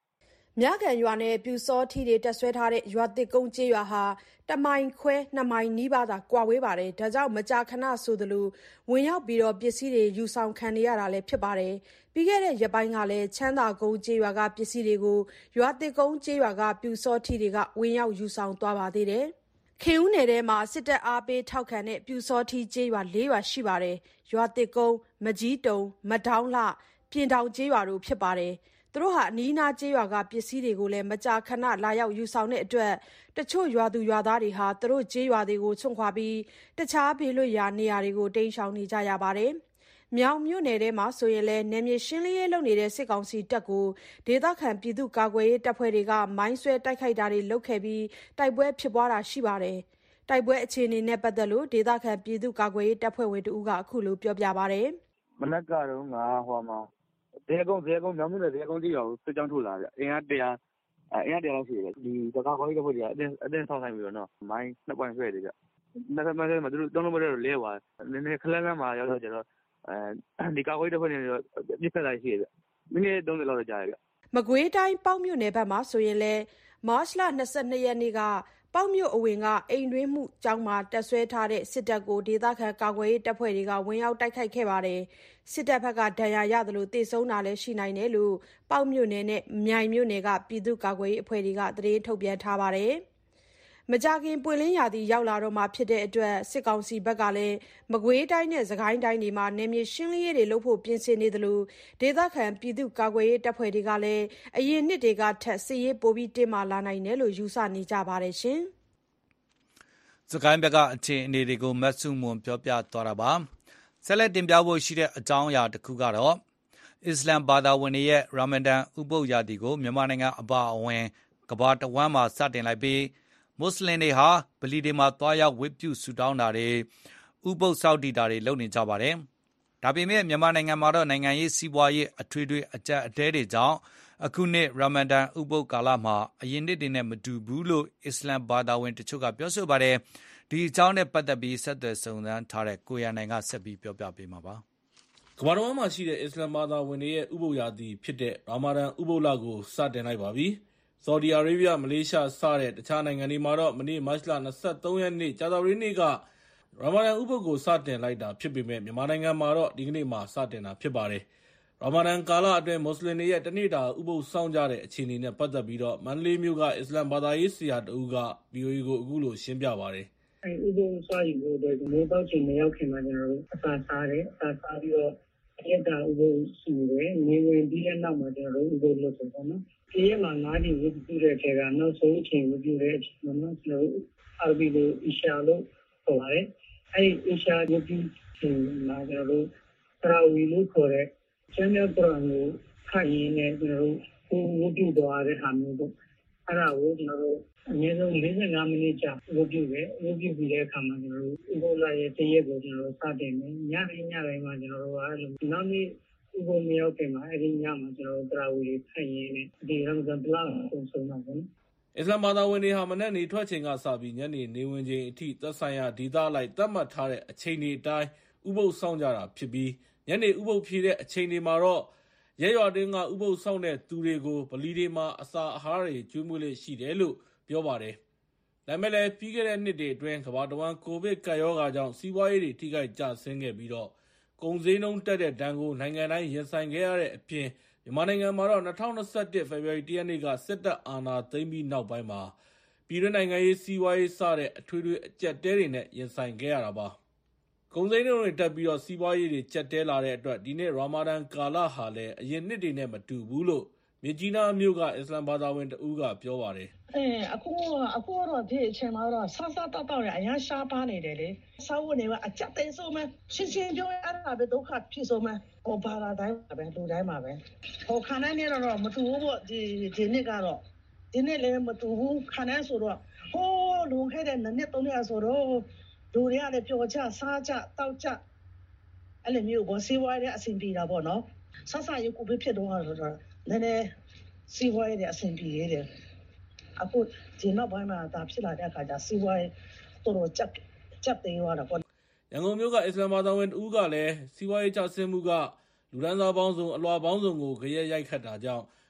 မြကန်ရွာနဲ့ပြူစောထီတွေတက်ဆွဲထားတဲ့ရွာသစ်ကုန်းကျေးရွာဟာတမိုင်ခွဲနှစ်မိုင်နီးပါးသာကွာဝေးပါတယ်ဒါကြောင့်မကြာခဏဆိုသလိုဝင်ရောက်ပြီးတော့ပစ္စည်းတွေယူဆောင်ခံနေရတာလည်းဖြစ်ပါတယ်ပြီးခဲ့တဲ့ရက်ပိုင်းကလည်းချမ်းသာကုန်းကျေးရွာကပစ္စည်းတွေကိုရွာသစ်ကုန်းကျေးရွာကပြူစောထီတွေကဝင်ရောက်ယူဆောင်သွားပါသေးတယ်ခင်ဦးနယ်ထဲမှာစစ်တပ်အားပေးထောက်ခံတဲ့ပြူစောထီကျေးရွာ၄ရွာရှိပါတယ်ရွာသစ်ကုန်းမကြီးတုံမဒေါင်းလှပြင်တောင်ကျေးရွာတို့ဖြစ်ပါတယ်သူတို့ဟာအနီးနားကျေးရွာကပစ္စည်းတွေကိုလည်းမကြာခဏလာရောက်ယူဆောင်တဲ့အတွက်တချို့ရွာသူရွာသားတွေဟာသူတို့ကျေးရွာတွေကိုစွန့်ခွာပြီးတခြားဘေးလွတ်ရာနေရာတွေကိုတိမ်းရှောင်နေကြရပါတယ်။မြောင်မြို့နယ်ထဲမှာဆိုရင်လည်းနယ်မြေရှင်းလင်းရေးလုပ်နေတဲ့စစ်ကောင်စီတပ်ကိုဒေသခံပြည်သူ့ကာကွယ်ရေးတပ်ဖွဲ့တွေကမိုင်းဆွဲတိုက်ခိုက်တာတွေလုပ်ခဲ့ပြီးတိုက်ပွဲဖြစ်ပွားတာရှိပါတယ်။တိုက်ပွဲအခြေအနေနဲ့ပတ်သက်လို့ဒေသခံပြည်သူ့ကာကွယ်ရေးတပ်ဖွဲ့ဝင်တဦးကအခုလိုပြောပြပါတယ်။မနက်ကတော့ငါဟိုမှာဇေကုန်းဇေကုန်းမြောင်မြို့နယ်ဇေကုန်းကြီးရောစစ်ကြောင်းထုတ်လာကြအင်အားတရားအင်အားတရားလောက်ရှိတယ်ဒီတကားခေါင်းကြီးတစ်ဖွဲ့ကြီးကအတင်းအတင်းဆောင်းဆိုင်ပြီးတော့နော်မိုင်းနှစ်ပွိုင်းဆွဲတယ်ကြနှစ်ပွိုင်းဆွဲမှာသူတို့တုံးလုံးဘက်တော့လဲသွားနည်းနည်းခလန်းလန်းမှာရောက်တော့ကျတော့အဲဒီကားခေါင်းကြီးတစ်ဖွဲ့နေတော့ပြစ်ဖက်လိုက်ရှိတယ်မိနစ်သုံးဆယ်လောက်တော့ကြာတယ်မကွေးတိုင်းပေါက်မြို့နယ်ဘက်မှာဆိုရင်လဲမတ်လ၂၂ရက်နေ့ကပေါက်မြို့အဝင်ကအိမ်တွင်းမှုကျောင်းမှာတက်ဆွဲထားတဲ့စစ်တပ်ကိုဒေသခံကာကွယ်ရေးတပ်ဖွဲ့တွေကဝင်ရောက်တိုက်ခိုက်ခဲ့ပါတယ်စစ်တပ်ဘက်ကဒဏ်ရာရသလိုတေဆုံးတာလည်းရှိနိုင်တယ်လို့ပေါက်မြို့နယ်နဲ့မြိုင်မြို့နယ်ကပြည်သူ့ကာကွယ်ရေးအဖွဲ့တွေကသတင်းထုတ်ပြန်ထားပါတယ်မကြခင်ပွင့်လင်းရာသီရောက်လာတော့မှဖြစ်တဲ့အတွက်စစ်ကောင်စီဘက်ကလည်းမကွေးတိုင်းနဲ့စကိုင်းတိုင်းတွေမှာနယ်မြေရှင်းလင်းရေးတွေလုပ်ဖို့ပြင်ဆင်နေသလိုဒေသခံပြည်သူ့ကာကွယ်ရေးတပ်ဖွဲ့တွေကလည်းအရင်နှစ်တွေကထက်စစ်ရေးပိုပြီးတင်းမာလာနိုင်တယ်လို့ယူဆနေကြပါတယ်ရှင်။စကိုင်းဘက်ကအခြေအနေတွေကိုမတ်စုမွန်ပြောပြသွားတာပါ။ဆက်လက်တင်ပြဖို့ရှိတဲ့အကြောင်းအရာတစ်ခုကတော့အစ္စလမ်ဘာသာဝင်တွေရဲ့ရာမဒန်ဥပုသ်ရာသီကိုမြန်မာနိုင်ငံအပါအဝင်ကမ္ဘာတစ်ဝန်းမှာစတင်လိုက်ပြီးမွတ်စလင်တွေဟာဗလီတွေမှာသွားရောက်ဝတ်ပြုဆုတောင်းတာတွေဥပုသ်စောင့်တည်တာတွေလုပ်နေကြပါတယ်။ဒါပေမဲ့မြန်မာနိုင်ငံမှာတော့နိုင်ငံရေးစီးပွားရေးအထွေထွေအကျပ်အတည်းတွေကြောင့်အခုနှစ်ရာမဒန်ဥပုသ်ကာလမှာအရင်နှစ်တွေနဲ့မတူဘူးလို့အစ္စလမ်ဘာသာဝင်တချို့ကပြောဆိုပါတယ်။ဒီအကြောင်းနဲ့ပတ်သက်ပြီးဆက်သွယ်စုံစမ်းထားတဲ့ကိုရနိုင်ကဆက်ပြီးပြောပြပေးမှာပါ။ကမ္ဘာတော်မှာရှိတဲ့အစ္စလမ်ဘာသာဝင်တွေရဲ့ဥပုသ်ရာသီဖြစ်တဲ့ရာမဒန်ဥပုသ်လကိုစတင်လိုက်ပါပြီ။ဆော်ဒီအာရေဗျမလေးရှားစတဲ့တခြားနိုင်ငံတွေမှာတော့မနေ့မတ်လ၂၃ရက်နေ့ကြာသပတေးနေ့ကရာမဒန်ဥပုသ်ကိုစတင်လိုက်တာဖြစ်ပေမဲ့မြန်မာနိုင်ငံမှာတော့ဒီကနေ့မှစတင်တာဖြစ်ပါတယ်။ရာမဒန်ကာလအတွင်းမွတ်စလင်တွေရဲ့တနေ့တာဥပုသ်စောင့်ကြတဲ့အခြေအနေနဲ့ပတ်သက်ပြီးတော့မန္တလေးမြို့ကအစ္စလမ်ဘာသာရေးဆရာတဦးက ဗွီအိုအေကိုအခုလိုရှင်းပြပါတယ်။အဲဥပုသ်စောင့်ယူဖို့အတွက်မိုးတောက်ချိန်မရောက်ခင်မှာကျွန်တော်တို့အစာစားတယ်အစာစားပြီးတော့အရက်တာဥပုသ်ရှိတယ်နေဝင်ပြီးတဲ့နောက်မှာကျွန်တော်တို့ဥပုသ်လုပ်တယ်ပေါ့နော်။ဒီရက်မှာငါးချိန်ဝတ်ပြုတဲ့ထဲကနောက်ဆုံးအချိန်ဝတ်ပြုတဲ့အချိန်မှာနော်ကျွန်တော်တို့အာရဘီလိုအီရှာလို့ခေါ်ပါတယ်။အဲဒီအီရှာဝတ်ပြုချိန်မှာကျွန်တော်တို့တရာဝီလို့ခေါ်တဲ့ကျမ်းမြတ်ကုရ်အာန်ကိုဖတ်ရင်းနဲ့ကျွန်တော်တို့ဝတ်ပြုသွားတဲ့ဟာမျိုးပေါ့။အဲ့ဒါကိုကျွန်တော်တို့အနည်းဆုံး၄၅မိနစ်ကြာဝတ်ပြုတယ်ဝတ်ပြုပြီးတဲ့အခါမှာကျွန်တော်တို့ဥပုသ်လရဲ့တရက်ကိုကျွန်တော်တို့စတင်တယ်ညတိုင်းညတိုင်းမှာကျွန်တော်တို့ကအဲ့လိုနောက်နေ့ဥပုသ်မြောက်ခင်မှာအဲ့ဒီညမှာကျွန်တော်တို့တရာဝီတွေဖတ်ရင်းနဲ့ဒီရမဇန်လကိုဆုံးတာပေါ့နော်အစ္စလမ်ဘာသာဝင်တွေဟာမနေ့နေထွက်ချိန်ကစပြီးညနေနေဝင်ချိန်အထိသက်ဆိုင်ရာဒေသလိုက်သတ်မှတ်ထားတဲ့အချိန်တွေအတိုင်းဥပုသ်စောင့်ကြတာဖြစ်ပြီးညနေဥပုသ်ဖြည့်တဲ့အချိန်တွေမှာတော့ရဲရွာတွင်းကဥပုသ်စောင့်တဲ့သူတွေကိုဗလီတွေမှာအစာအာဟာရတွေကျွေးမွေးလေးရှိတယ်လို့ပြောပါတယ်။ဒါပေမဲ့လည်းပြီးခဲ့တဲ့နှစ်တွေအတွင်းကမ္ဘာတဝန်းကိုဗစ်ကပ်ရောဂါကြောင့်စီးပွားရေးတွေထိခိုက်ကျဆင်းခဲ့ပြီးတော့ကုန်စည်နှုန်းတက်တဲ့ဒဏ်ကိုနိုင်ငံတိုင်းရင်ဆိုင်ခဲ့ရတဲ့အပြင်မြန်မာနိုင်ငံမှာတော့၂၀၂၁ဖေဖော်ဝါရီ၁ရက်နေ့ကစစ်တပ်အာဏာသိမ်းပြီးနောက်ပိုင်းမှာပြည်တွင်းနိုင်ငံရေးစီးပွားရေးစတဲ့အထွေထွေအကျပ်တဲတွေနဲ့ရင်ဆိုင်ခဲ့ရတာပါ။ကုန်စည်နှုန်းတွေတက်ပြီးတော့စီးပွားရေးတွေကျပ်တဲလာတဲ့အတွက်ဒီနေ့ရာမာဒန်ကာလဟာလည်းအရင်နှစ်တွေနဲ့မတူဘူးလို့မြစ်ကြီးနားမြို့ကအစ္စလမ်ဘာသာဝင်တဦးကပြောပါတယ်။အဲအခုအခုတော့ဒီအချိန်မှာတော့ဆဆတောက်တောက်ရအရန်ရှားပါနေတယ်လေ။စာဝတ်နေကအကြက်သိမ်းဆုံးမဲ့ရှင်းရှင်းပြောရတာပဲဒုက္ခဖြစ်ဆုံးမဲ့ဟိုဘာသာတိုင်းပဲလူတိုင်းမှာပဲ။ဟိုခါနိုင်နေတော့မတူဘူးပေါ့ဒီဒီနေ့ကတော့ဒီနေ့လည်းမတူဘူးခါနိုင်ဆိုတော့ဟိုးလုံခဲ့တဲ့နှစ်သုံးနှစ်ဆိုတော့လူတွေကလည်းပျော်ကြစားကြတောက်ကြအဲ့လိုမျိုးဘောစီဝိုင်းတဲ့အဆင်ပြေတာပေါ့နော်။ဆဆရုပ်ကိုဖြစ်တော့တော့နည်းနည်းစီဝိုင်းတဲ့အဆင်ပြေတယ်အခုဒီနောက်ပိုင်းမှာဒါဖြစ်လာတဲ့အခါကျစီဝိုင်းတော်တော်ကြက်ကြက်သေးသွားတာပေါ့ရန်ကုန်မြို့ကအစ္စလမ်ဘာသာဝင်တဦးကလည်းစီဝိုင်းကျဆင်းမှုကလူဒန်းစားပေါင်းစုံအလွှာပေါင်းစုံကိုကြရက်ရိုက်ခတ်တာကြောင့်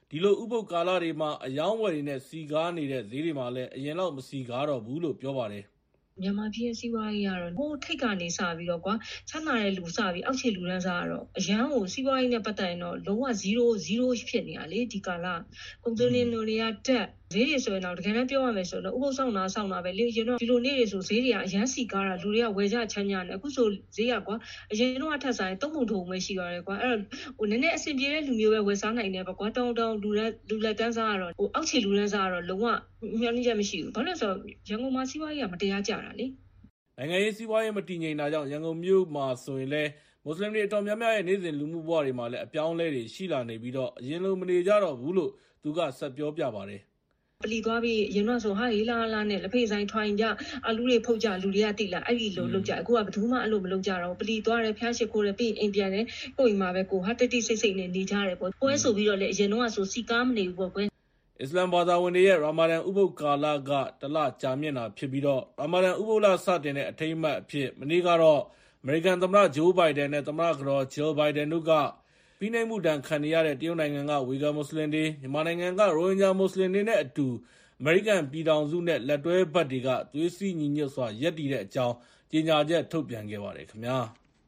ဒီလိုဥပုပ်ကာလတွေမှာအယောင်းဝယ်တွေနဲ့စီကားနေတဲ့ဈေးတွေမှာလည်းအရင်လောက်မစီကားတော့ဘူးလို့ပြောပါတယ်မြန်မာပြည်ရဲ့စီးပွားရေးကတော့ဟိုထိတ်ကနေစပြီးတော့ကွာချမ်းသာတဲ့လူစပြီးအောက်ခြေလူတန်းစားကတော့အရန်ကိုစီးပွားရေးနဲ့ပတ်သက်ရင်တော့လုံးဝဇီးရိုးဇီးရိုးဖြစ်နေတာလေဒီကာလကုန်သွယ်ရေးတွေကတက်ဈေးတွေဆိုရင်တော့တကယ်တမ်းပြောရမယ်ဆိုတော့ဥပုပ်ဆောင်တာဆောင်တာပဲလေရင်တော့ဒီလိုနေ့တွေဆိုဈေးတွေကအရန်စီကားတာလူတွေကဝယ်ကြချမ်းညာနေအခုဆိုဈေးကကွာအရင်တော့အထက်ဆိုင်သုံးပုံထုံပဲရှိရတယ်ကွာအဲ့တော့ဟိုနည်းနည်းအဆင်ပြေတဲ့လူမျိုးပဲဝယ်စားနိုင်တယ်ပေါ့ကွာတောင်းတောင်းလူလက်လူလက်တန်းစားကတော့ဟိုအောက်ခြေလူတန်းစားကတော့လုံးဝမျှော်လင့်ချက်မရှိဘူးဘာလို့လဲဆိုတော့ရန်ကုန်မှာစီးပွားရေးကမတရားကြတာလေနိုင်ငံရေးစီးပွားရေးမတည်ငြိမ်တာကြောင့်ရန်ကုန်မြို့မှာဆိုရင်လည်းမွတ်စလင်တွေအတော်များများရဲ့နေ့စဉ်လူမှုဘဝတွေမှာလည်းအပြောင်းအလဲတွေရှိလာနေပြီးတော့အရင်လိုမနေကြတော့ဘူးလို့သူကဆက်ပြောပြပါတယ်ပလီသွားပြီးရင်တော့ဆိုဟာဟေးလာလာနဲ့လက်ဖေးဆိုင်ထွိုင်းကြအလူတွေဖုတ်ကြလူတွေကတိလာအဲ့ဒီလိုလုပ်ကြအခုကဘယ်သူမှအဲ့လိုမလုပ်ကြတော့ပလီသွားတယ်ဖျားရှိခိုးတယ်ပြီးအိမ်ပြန်တယ်ကိုယ်အိမ်မှာပဲကိုဟာတတိစိတ်စိတ်နဲ့နေကြတယ်ပေါ့ပွဲဆိုပြီးတော့လေအရင်တော့ဆိုစီကားမနေဘူးပေါ့ကွယ်အစ္စလာမ်ဘာသာဝင်တွေရဲ့ရာမာဒန်ဥပုပ်ကာလကတလကြာမြင့်တာဖြစ်ပြီးတော့ရာမာဒန်ဥပုပ်လစတင်တဲ့အထိမ်းအမှတ်အဖြစ်မနေ့ကတော့အမေရိကန်သမ္မတဂျိုးဘိုင်ဒန်နဲ့သမ္မတကတော်ဂျိုးဘိုင်ဒန်တို့ကဖိနှိပ်မှုဒဏ်ခံနေရတဲ့တရုတ်နိုင်ငံကဝီဂါမွတ်စလင်တွေမြန်မာနိုင်ငံကရိုဟင်ဂျာမွတ်စလင်တွေနဲ့အတူအမေရိကန်ပြည်ထောင်စုနဲ့လက်တွဲဘက်တွေကသွေးစည်းညီညွတ်စွာရပ်တည်တဲ့အကြောင်းကြေညာချက်ထုတ်ပြန်ခဲ့ပါတယ်ခင်ဗျာ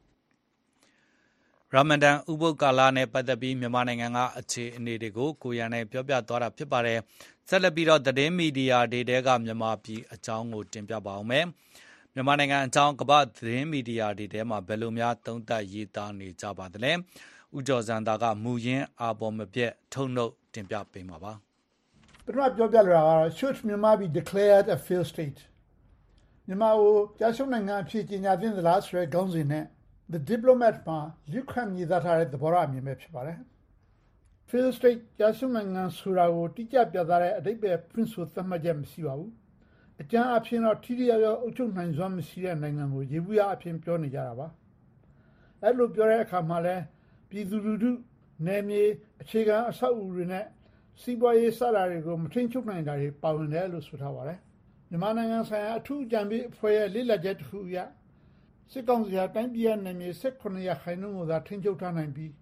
ရာမဒန်ဥပုပ်ကာလနဲ့ပတ်သက်ပြီးမြန်မာနိုင်ငံကအခြေအနေတွေကိုကိုရန်နဲ့ပြောပြသွားတာဖြစ်ပါတယ်ဆက်လက်ပြီးတော့သတင်းမီဒီယာတွေတဲကမြန်မာပြည်အကြောင်းကိုတင်ပြပါအောင်မယ်မြန်မာနိုင်ငံအကြောင်းကမ္ဘာသတင်းမီဒီယာတွေထဲမှာဘယ်လိုများသုံးသပ်ရေးသားနေကြပါသလဲဦးကျော်စံသာကမူရင်းအာပေါ်မပြတ်ထုတ်နှုတ်တင်ပြပေးမှာပါပထမပြောပြလိုတာကတော့ should Myanmar be declared a failed state မြန်မာကိုကြာရှုံးနိုင်ငံအဖြစ်ကြေညာသင့်သလားဆိုတဲ့ခေါင်းစဉ်နဲ့ The Diplomat မှာလူခန့်ရေးသားထားတဲ့သဘောထားအမြင်ပဲဖြစ်ပါတယ် failed state ကြာရှုံးနိုင်ငံဆိုတာကိုတိကျပြသတဲ့အဓိပ္ပာယ်ဖွင့်ဆိုသတ်မှတ်ချက်မရှိပါဘူးအကျဉ်းအဖြစ်တော့ထိထိရောက်ရောက်အုပ်ချုပ်နိုင်စွမ်းမရှိတဲ့နိုင်ငံကိုရေဘူးရအဖြစ်ပြောနေကြတာပါအဲ့လိုပြောတဲ့အခါမှာလဲပြည်သူလူထုနယ်မြေအခြေခံအဆောက်အဦတွေနဲ့စီးပွားရေးစတာတွေကိုမထိန်ချုပ်နိုင်တာတွေပါဝင်တယ်လို့ဆိုထားပါတယ်မြန်မာနိုင်ငံဆိုင်ရာအထူးအကြံပေးအဖွဲ့ရဲ့လေ့လာချက်တစ်ခုအရစစ်ကောင်စီကတိုင်းပြည်ရဲ့နယ်မြေ၁၈ရာခိုင်နှုန်းကိုသာထိန်ချုပ်ထားနိုင်ပြီး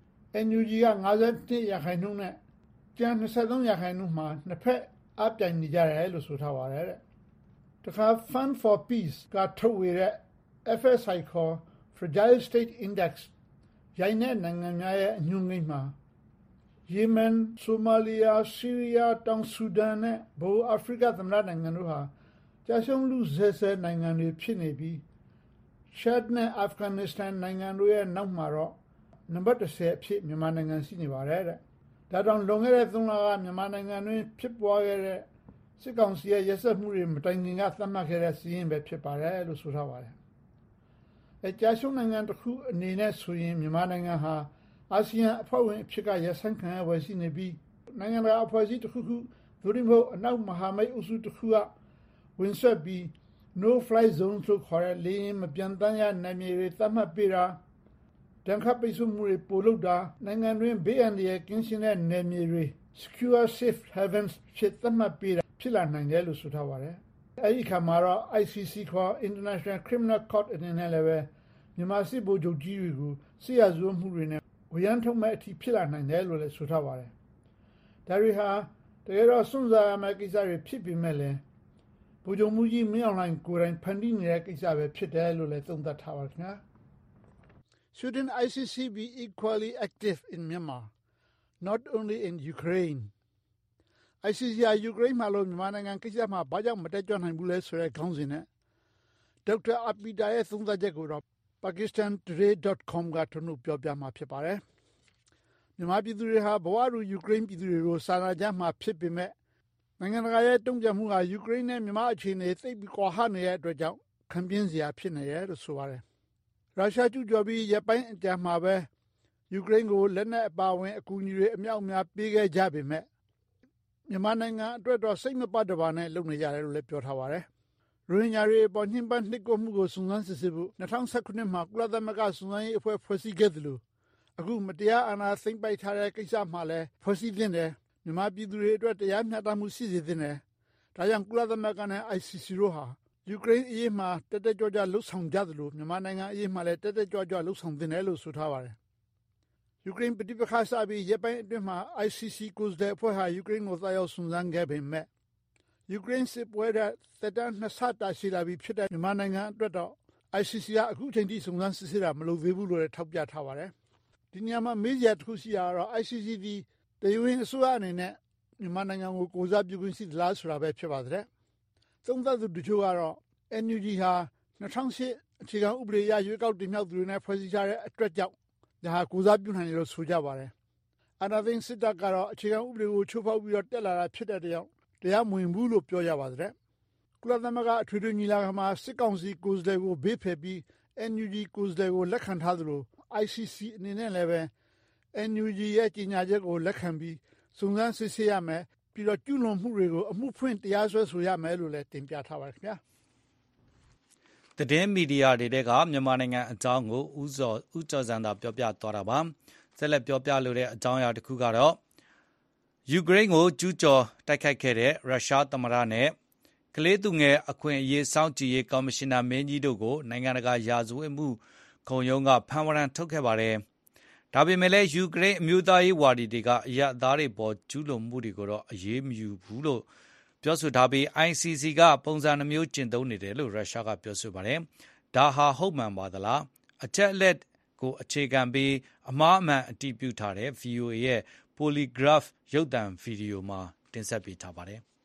N U G က၅၁ရာခိုင်နှုန်းနဲ့ကျန်၂၃ရာခိုင်နှုန်းမှာနှစ်ဖက်အပြိုင်နေကြတယ်လို့ဆိုထားပါတယ်တဲ့တခါ Fund for Peace ကထုတ်ဝေတဲ့ F S I ခေါ် Fragile State Index ရိုင်းတဲ့နိုင်ငံများရဲ့အညွှန်းကိန်းမှာယီမန်၊ဆိုမာလီယာ၊ဆီးရီးယား၊တောင်ဆူဒန်နဲ့ဗဟိုအာဖရိကသမ္မတနိုင်ငံတို့ဟာကြာရှုံးလူဆဲဆဲနိုင်ငံတွေဖြစ်နေပြီးရှက်နဲ့အာဖဂန်နစ္စတန်နိုင်ငံတို့ရဲ့နောက်မှာတော့နံပါတ်၁၀အဖြစ်မြန်မာနိုင်ငံရှိနေပါတယ်တဲ့ဒါကြောင့်လွန်ခဲ့တဲ့သုံးလကမြန်မာနိုင်ငံတွင်ဖြစ်ပွားခဲ့တဲ့စစ်ကောင်စီရဲ့ရက်စက်မှုတွေမတိုင်ခင်ကသတ်မှတ်ခဲ့တဲ့စီးရင်ပဲဖြစ်ပါတယ်လို့ဆိုထားပါတယ်အဲကြာရှုံးနိုင်ငံတစ်ခုအနေနဲ့ဆိုရင်မြန်မာနိုင်ငံဟာအာဆီယံအဖွဲ့ဝင်အဖြစ်ကရဆိုင်ခံရဝယ်ရှိနေပြီးနိုင်ငံတကာအဖွဲ့အစည်းတစ်ခုခုသို့မဟုတ်အနောက်မဟာမိတ်အုပ်စုတစ်ခုကဝင်ဆက်ပြီး no fly zone လို့ခေါ်တဲ့လေယာဉ်မပြန်တမ်းရနယ်မြေတွေသတ်မှတ်ပေးတာတန်ခတ်ပိတ်ဆို့မှုတွေပိုလုပ်တာနိုင်ငံတွင်းဘေးအန္တရာယ်ကင်းရှင်းတဲ့နယ်မြေတွေ secure safe havens ဖြစ်သတ်မှတ်ပေးတာဖြစ်လာနိုင်တယ်လို့ဆိုထားပါတယ်အဲဒီခါမှာတော့ I C C ခေါ် International Criminal Court အနေနဲ့လည်းပဲမြန်မာစစ်ဗိုလ်ချုပ်ကြီးတွေကိုစစ်ရာဇဝတ်မှုတွေနဲ့ဝရမ်းထုတ်မဲ့အထိဖြစ်လာနိုင်တယ်လို့လည်းဆိုထားပါတယ်ဒါတွေဟာတကယ်တော့စွန့်စားရမယ့်ကိစ္စတွေဖြစ်ပေမဲ့လည်းဗိုလ်ချုပ်မှုကြီးမင်းအောင်လှိုင်ကိုယ်တိုင်ဖန်တီးနေတဲ့ကိစ္စပဲဖြစ်တယ်လို့လည်းသုံးသပ်ထားပါခင်ဗျာ Shouldn't I C C be equally active in Myanmar not only in Ukraine I C C ဟာယူကရိန်းမှာလို့မြန်မာနိုင်ငံကိစ္စမှာဘာကြောင့်မတက်ကြွနိုင်ဘူးလဲဆိုတဲ့ခေါင်းစဉ်နဲ့ဒေါက်တာအပီတာရဲ့သုံးသပ်ချက်ကိုတော့ pakistan today dot com ကထုတ်နှုတ်ပြောပြမှာဖြစ်ပါတယ်မြန်မာပြည်သူတွေဟာဘဝတူယူကရိန်းပြည်သူတွေကိုစာနာကြမှာဖြစ်ပေမဲ့နိုင်ငံတကာရဲ့တုံ့ပြန်မှုဟာယူကရိန်းနဲ့မြန်မာအခြေအနေသိပ်ပြီးကွာဟနေတဲ့အတွက်ကြောင့်ခံပြင်းစရာဖြစ်နေရလို့ဆိုပါတယ်ရုရှားကျူးကျော်ပြီးရပိုင်းအကြာမှာပဲယူကရိန်းကိုလက်နက်အပါအဝင်အကူအညီတွေအမြောက်အများပေးခဲ့ကြပေမဲ့မြန်မာနိုင်ငံအတွက်တော့စိတ်မပတ်တပါနဲ့လုပ်နေကြတယ်လို့လည်းပြောထားပါတယ်ရိုဟင်ဂျာတွေအပေါ်ညှဉ်းပန်းနှိပ်ကွပ်မှုကိုစုံစမ်းစစ်ဆေးဖို့၂၀၁၇မှာကုလသမဂ္ဂစုံစမ်းရေးအဖွဲ့ဖွဲ့စည်းခဲ့သလိုအခုမတရားအာဏာသိမ်းပိုက်ထားတဲ့ကိစ္စမှာလည်းဖွဲ့စည်းသင့်တယ်မြန်မာပြည်သူတွေအတွက်တရားမျှတမှုရှိစေသင့်တယ်ဒါကြောင့်ကုလသမဂ္ဂနဲ့ I C C တို့ဟာယူကရိန်းအရေးမှာတက်တက်ကြွကြွလှုပ်ဆောင်ကြသလိုမြန်မာနိုင်ငံအရေးမှာလည်းတက်တက်ကြွကြွလှုပ်ဆောင်သင့်တယ်လို့ဆိုထားပါတယ်ယူယူကရိန်းပဋိပက္ခစပြီးရက်ပိုင်းအတွင်းမှာ အိုင် စီ စီ ကိုယ်စားလှယ်အဖွဲ့ဟာယူကရိန်းကိုသွားရောက်စုံစမ်းခဲ့ပေမဲ့ယူကရိန်းစစ်ပွဲတဲ့သက်တမ်းနှစ်ဆတာရှည်လာပြီးဖြစ်တဲ့မြန်မာနိုင်ငံအတွက်တော့ အိုင် စီ စီ ကအခုချိန်ထိစုံစမ်းစစ်ဆေးတာမလုပ်သေးဘူးလို့လည်းထောက်ပြထားပါတယ်။ဒီနေရာမှာမေးစရာတစ်ခုရှိတာကတော့ အိုင် စီ စီ ဒီတရားဝင်အစိုးရအနေနဲ့မြန်မာနိုင်ငံကိုကိုစားပြုခွင့်ရှိသလားဆိုတာပဲဖြစ်ပါတဲ့။သုံးသပ်သူတချို့ကတော့ အန် ယူ ဂျီ ဟာ၂၀၀၈အခြေခံဥပဒေအရရွေးကောက်တင်မြှောက်သူတွေနဲ့ဖွဲ့စည်းထားတဲ့အတွက်ကြောင့်ဒါဟာကိုစားပြုနိုင်တယ်လို့ဆိုကြပါတယ်။အာဏာသိမ်းစစ်တပ်ကတော့အခြေခံဥပဒေကိုချိုးဖောက်ပြီးတော့တက်လာတာဖြစ်တဲ့ကြောင့်တရားမဝင်ဘူးလို့ပြောကြပါတဲ့။ကုလသမဂ္ဂအထွေထွေညီလာခံမှာစစ်ကောင်စီကိုယ်စားလှယ်ကိုဘေးဖယ်ပြီး အန် ယူ ဂျီ ကိုယ်စားလှယ်ကိုလက်ခံထားသလို အိုင် စီ စီ အနေနဲ့လည်းပဲ အန် ယူ ဂျီ ရဲ့ကြေညာချက်ကိုလက်ခံပြီးစုံစမ်းစစ်ဆေးရမယ်ပြီးတော့ကျူးလွန်မှုတွေကိုအမှုဖွင့်တရားစွဲဆိုရမယ်လို့လည်းတင်ပြထားပါတယ်ခင်ဗျာ။သတင်းမီဒီယာတွေကမြန်မာနိုင်ငံအကြောင်းကိုဥစောဥကြော်စံသာပြောပြသွားတာပါ။ဆက်လက်ပြောပြလိုတဲ့အကြောင်းအရာတစ်ခုကတော့ယူကရိန်းကိုကျူးကျော်တိုက်ခိုက်ခဲ့တဲ့ရုရှားသမ္မတနဲ့ကလေးသူငယ်အခွင့်အရေးစောင့်ကြည့်ရေးကော်မရှင်နာမင်းကြီးတို့ကိုနိုင်ငံတကာရာဇဝတ်မှုခုံရုံးကဖမ်းဝရမ်းထုတ်ခဲ့ပါတယ်။ဒါပေမဲ့လည်းယူကရိန်းအမျိုးသားရေးဝါဒီတွေကအရသားတွေပေါ်ကျူးလွန်မှုတွေကိုတော့အရေးမယူဘူးလို့ပြောဆိုထားပြီး အိုင် စီ စီ ကပုံစံနှမျိုးကျင့်သုံးနေတယ်လို့ရုရှားကပြောဆိုပါတယ်။ဒါဟာဟုတ်မှန်ပါသလား။အချက်အလက်ကိုအခြေခံပြီးအမှားအမှန်အတည်ပြုထားတဲ့ ဗီအိုအေ ရဲ့ Polygraph ရုပ်သံဗီဒီယိုမှာတင်ဆက်ပေးထားပါတယ်။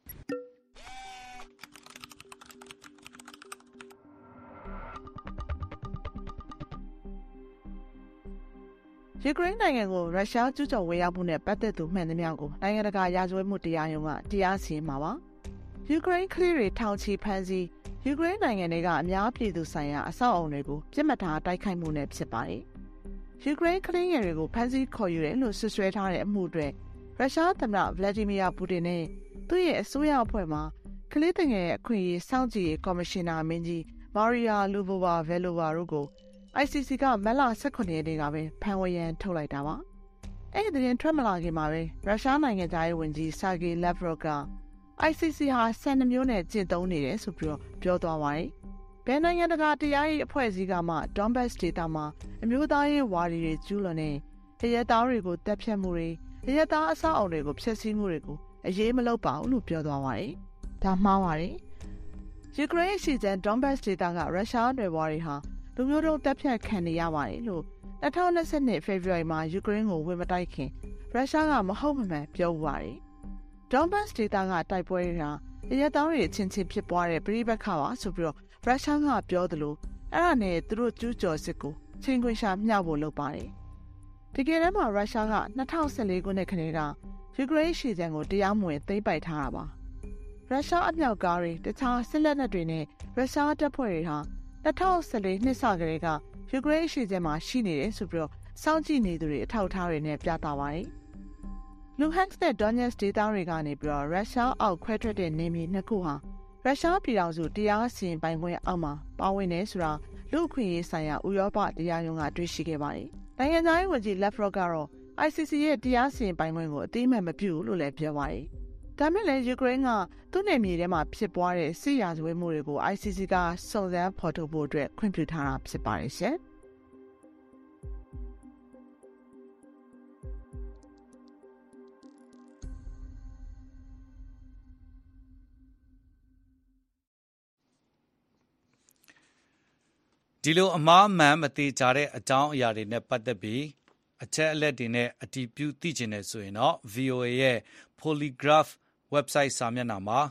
ယူကရိန်းနိုင်ငံကိုရုရှားကျူးကျော်ဝင်ရောက်မှုနဲ့ပတ်သက်သူမှန်သမျှကိုနိုင်ငံတကာရာဇဝတ်မှုတရားရုံးကတရားစီရင်မှာပါ။ယူကရိန်းကလေးတွေထောင်ချီဖမ်းဆီးယူကရိန်းနိုင်ငံတွေကအများပြည်သူဆိုင်ရာအဆောက်အအုံတွေကိုပြစ်မှတ်ထားတိုက်ခိုက်မှုနဲ့ဖြစ်ပါတယ်။ယူကရိန်းကလေးငယ်တွေကိုဖမ်းဆီးခေါ်ယူတယ်လို့ဆွဆွဲထားတဲ့အမှုတွေရုရှားသမ္မတဗလာဒီမီယာပူတင်နဲ့သူ့ရဲ့အစိုးရအဖွဲ့မှကလေးငယ်ရဲ့အခွင့်အရေးစောင့်ကြည့်ရေးကော်မရှင်နာမင်းကြီးမာရီယာလူဘိုဝါဗဲလိုဝါတို့ကို အိုင် စီ စီ ကမတ်လ၁၇ရက်နေ့ကပဲဖမ်းဝရမ်းထုတ်လိုက်တာပါ။အဲ့ဒီသတင်းထွက်မလာခင်မှာပဲရုရှားနိုင်ငံသားရေးဝန်ကြီးဆာဂေလက်ဗရော့က အိုင် စီ စီ ဟာစံနှမျိုးနဲ့ကျင့်သုံးနေတယ်ဆိုပြီးပြောသွားပါတယ်။ဘယ်နိုင်ငံတကာတရားရေးအဖွဲ့အစည်းကမှ Donbas ဒေသမှာအမျိုးသားရေးဝါဒီတွေကျူးလွန်တဲ့ရဲသားတွေကိုတပ်ဖြတ်မှုတွေရဲသားအဆောက်အအုံတွေကိုဖျက်ဆီးမှုတွေကိုအရေးမလုပ်ပါဘူးလို့ပြောသွားပါတယ်။ဒါမှားပါတယ်။ယူကရိန်းရှိတဲ့ Donbas ဒေသကရုရှားနယ်ဝါတွေဟာလူမျိုးတုံးတပ်ဖြတ်ခံနေရပါတယ်လို့၂၀၂၂ဖေဖော်ဝါရီမှာယူကရိန်းကိုဝင်မတိုက်ခင်ရုရှားကမဟုတ်မမှန်ပြောပါတယ်။ Donbas ဒေသကတိုက်ပွဲတွေဟာရဲသားတွေအချင်းချင်းဖြစ်ပွားတဲ့ပြည်ပခါပါဆိုပြီးတော့ရုရှားကပြောသလိုအဲ့ဒါနဲ့သူတို့ကျူးကျော်စစ်ကိုချင်းခွင်ရှာမျှဖို့လုပ်ပါတယ်။ဒီကနေ့မှာရုရှားက၂၀၁၄ခုနှစ်ခန့်ကယူကရိန်းရှေ့ကျန်ကိုတရားမဝင်သိမ်းပိုက်ထားတာပါ။ရုရှားအမြောက်ကားတွေတခြားစစ်လက်နက်တွေနဲ့ရုရှားတပ်ဖွဲ့တွေဟာ၂၀၁၄နှစ်စကတည်းကယူကရိန်းရှေ့ကျန်မှာရှိနေတယ်ဆိုပြီးတော့စောင့်ကြည့်နေသူတွေအထောက်အထားတွေနဲ့ပြသပါတယ်။လူဟန်စ်နဲ့ဒွန်ညက်စ်ဒေသတွေကနေပြီးတော့ရုရှားအောက်ခွဲထွက်တဲ့နေမြေနှစ်ခုဟာရုရှားပြည်ထောင်စုတရားစီရင်ပိုင်ခွင့်အောက်မှာပါဝင်နေဆိုတာလူ့အခွင့်အရေးဆိုင်ရာဥရောပတရားရုံးကတွေ့ရှိခဲ့ပါတယ်။နိုင်ငံသားရေးဝန်ကြီးလက်ဖရော့ကတော့ အိုင် စီ စီ ရဲ့တရားစီရင်ပိုင်ခွင့်ကိုအသိအမှတ်မပြုဘူးလို့လည်းပြောပါတယ်။ဒါမဲ့လည်းယူကရိန်းကသူ့နယ်မြေထဲမှာဖြစ်ပွားတဲ့စစ်ရာဇဝတ်မှုတွေကို အိုင် စီ စီ ကစုံစမ်းဖော်ထုတ်ဖို့အတွက်ခွင့်ပြုထားတာဖြစ်ပါတယ်ရှင်။ဒီလိုအမှားမှန်မသေးကြတဲ့အကြောင်းအရာတွေနဲ့ပတ်သက်ပြီးအချက်အလက်တွေနဲ့အတည်ပြုသိချင်တယ်ဆိုရင်တော့ ဗီအိုအေ ရဲ့ Polygraph website စာမျက်နှာမှာ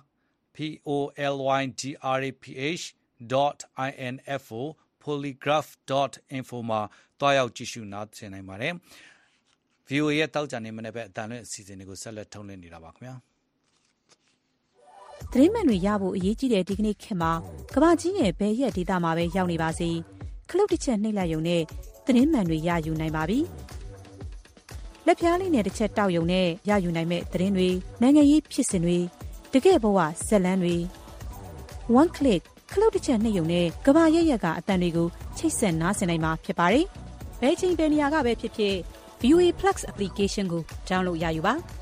polygraph.info polygraph.info မှာတွားရောက်ကြည့်ရှုနားဆင်နိုင်ပါတယ်။ ဗီအိုအေ ရဲ့တောက်ကြနေမနေ့ပဲအတန်လွင့်အစီအစဉ်တွေကိုဆက်လက်ထုတ်လွှင့်နေတာပါခင်ဗျာ။သတင်းမှန်တွေရဖို့အရေးကြီးတဲ့ဒီကနေ့ခေတ်မှာကမ္ဘာကြီးရဲ့ဘယ်ရက်ဒေသမှာပဲရောက်နေပါစေခလုတ်တစ်ချက်နှိပ်လိုက်ရုံနဲ့သတင်းမှန်တွေရယူနိုင်ပါပြီ။လက်ဖျားလေးနဲ့တစ်ချက်တောက်ရုံနဲ့ရယူနိုင်မဲ့သတင်းတွေနိုင်ငံရေးဖြစ်စဉ်တွေတကယ့်ဘဝဇက်လန်းတွေ one click ခလုတ်တစ်ချက်နှိပ်ရုံနဲ့ကမ္ဘာရက်ရက်ကအတန်တွေကိုချိတ်ဆက်နားဆင်နိုင်မှာဖြစ်ပါတယ်။ဘယ်ချိန်ဘယ်နေရာကပဲဖြစ်ဖြစ် ဗီအိုအေ Plus application ကို download ရယူပါ။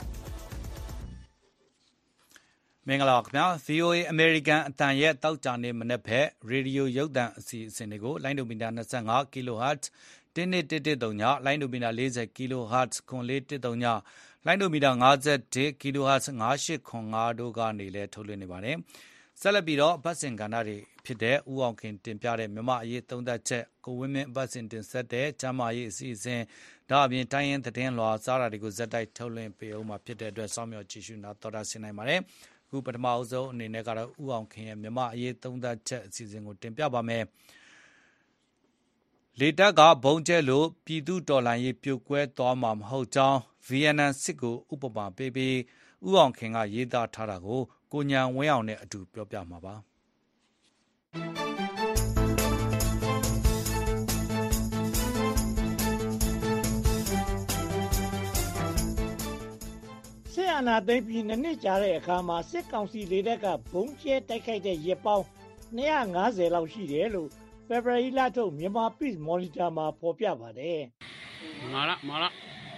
မင်္ဂလာပါခင်ဗျာ ဗီအိုအေ American အတန်ရဲ့တောက်ကြနေမနေ့ဖက်ရေဒီယိုရုပ်သံအစီအစဉ်တွေကိုလိုင်းဒိုမီတာ ၂၅ ကီလိုဟတ်တစ် နှစ် တစ် တစ် သုံး လိုင်းဒိုမီတာ၄၀ ကီလိုဟတ်ဇ် ခွန် လေး တစ် သုံး လိုင်းဒိုမီတာ၅၁ ကီလိုဟတ်ဇ် ၅၈ခွန်၅ တို့ကနေလည်းထုတ်လွှင့်နေပါတယ်။ဆက်လက်ပြီးတော့အပတ်စဉ်ကဏ္ဍတွေဖြစ်တဲ့ဦးအောင်ခင်တင်ပြတဲ့မြန်မာအရေးသုံးသပ်ချက်ကိုဝင်းမင်းအပတ်စဉ်တင်ဆက်တဲ့ကျမ်းမာရေးအစီအစဉ်ဒါအပြင်တိုင်းရင်းသတင်းလွှာစားတာတွေကိုဇက်တိုက်ထုတ်လွှင့်ပေးအောင်မှာဖြစ်တဲ့အတွက်စောင့်မျှော်ကြည့်ရှုနာတော်တာဆင်နိုင်ပါတယ်။အခုပထမအဆုံးအနေနဲ့ကတော့ဦးအောင်ခင်ရဲ့မြန်မာအရေးသုံးသပ်ချက်အစီအစဉ်ကိုတင်ပြပါမယ်။လေတပ်ကဘုံကျဲလို့ပြည်သူတော်လှန်ရေးပြိုကွဲသွားမှာမဟုတ်ကြောင်းဗီယက်နမ်စစ်ကိုဥပမာပေးပြီးဦးအောင်ခင်ကရေးသားထားတာကိုကိုညာဝင်းအောင်နဲ့အတူပြောပြမှာပါစစ်အာဏာသိမ်းပြီးနှစ်နှစ်ကြာတဲ့အခါမှာစစ်ကောင်စီလေတပ်ကဘုံကျဲတိုက်ခိုက်တဲ့ရက်ပေါင်း၂၅၀လောက်ရှိတယ်လို့ဖေဖော်ဝါရီလထုတ်မြန်မာ Peace Monitor မှာဖော်ပြပါတယ်။မာလာမာလာ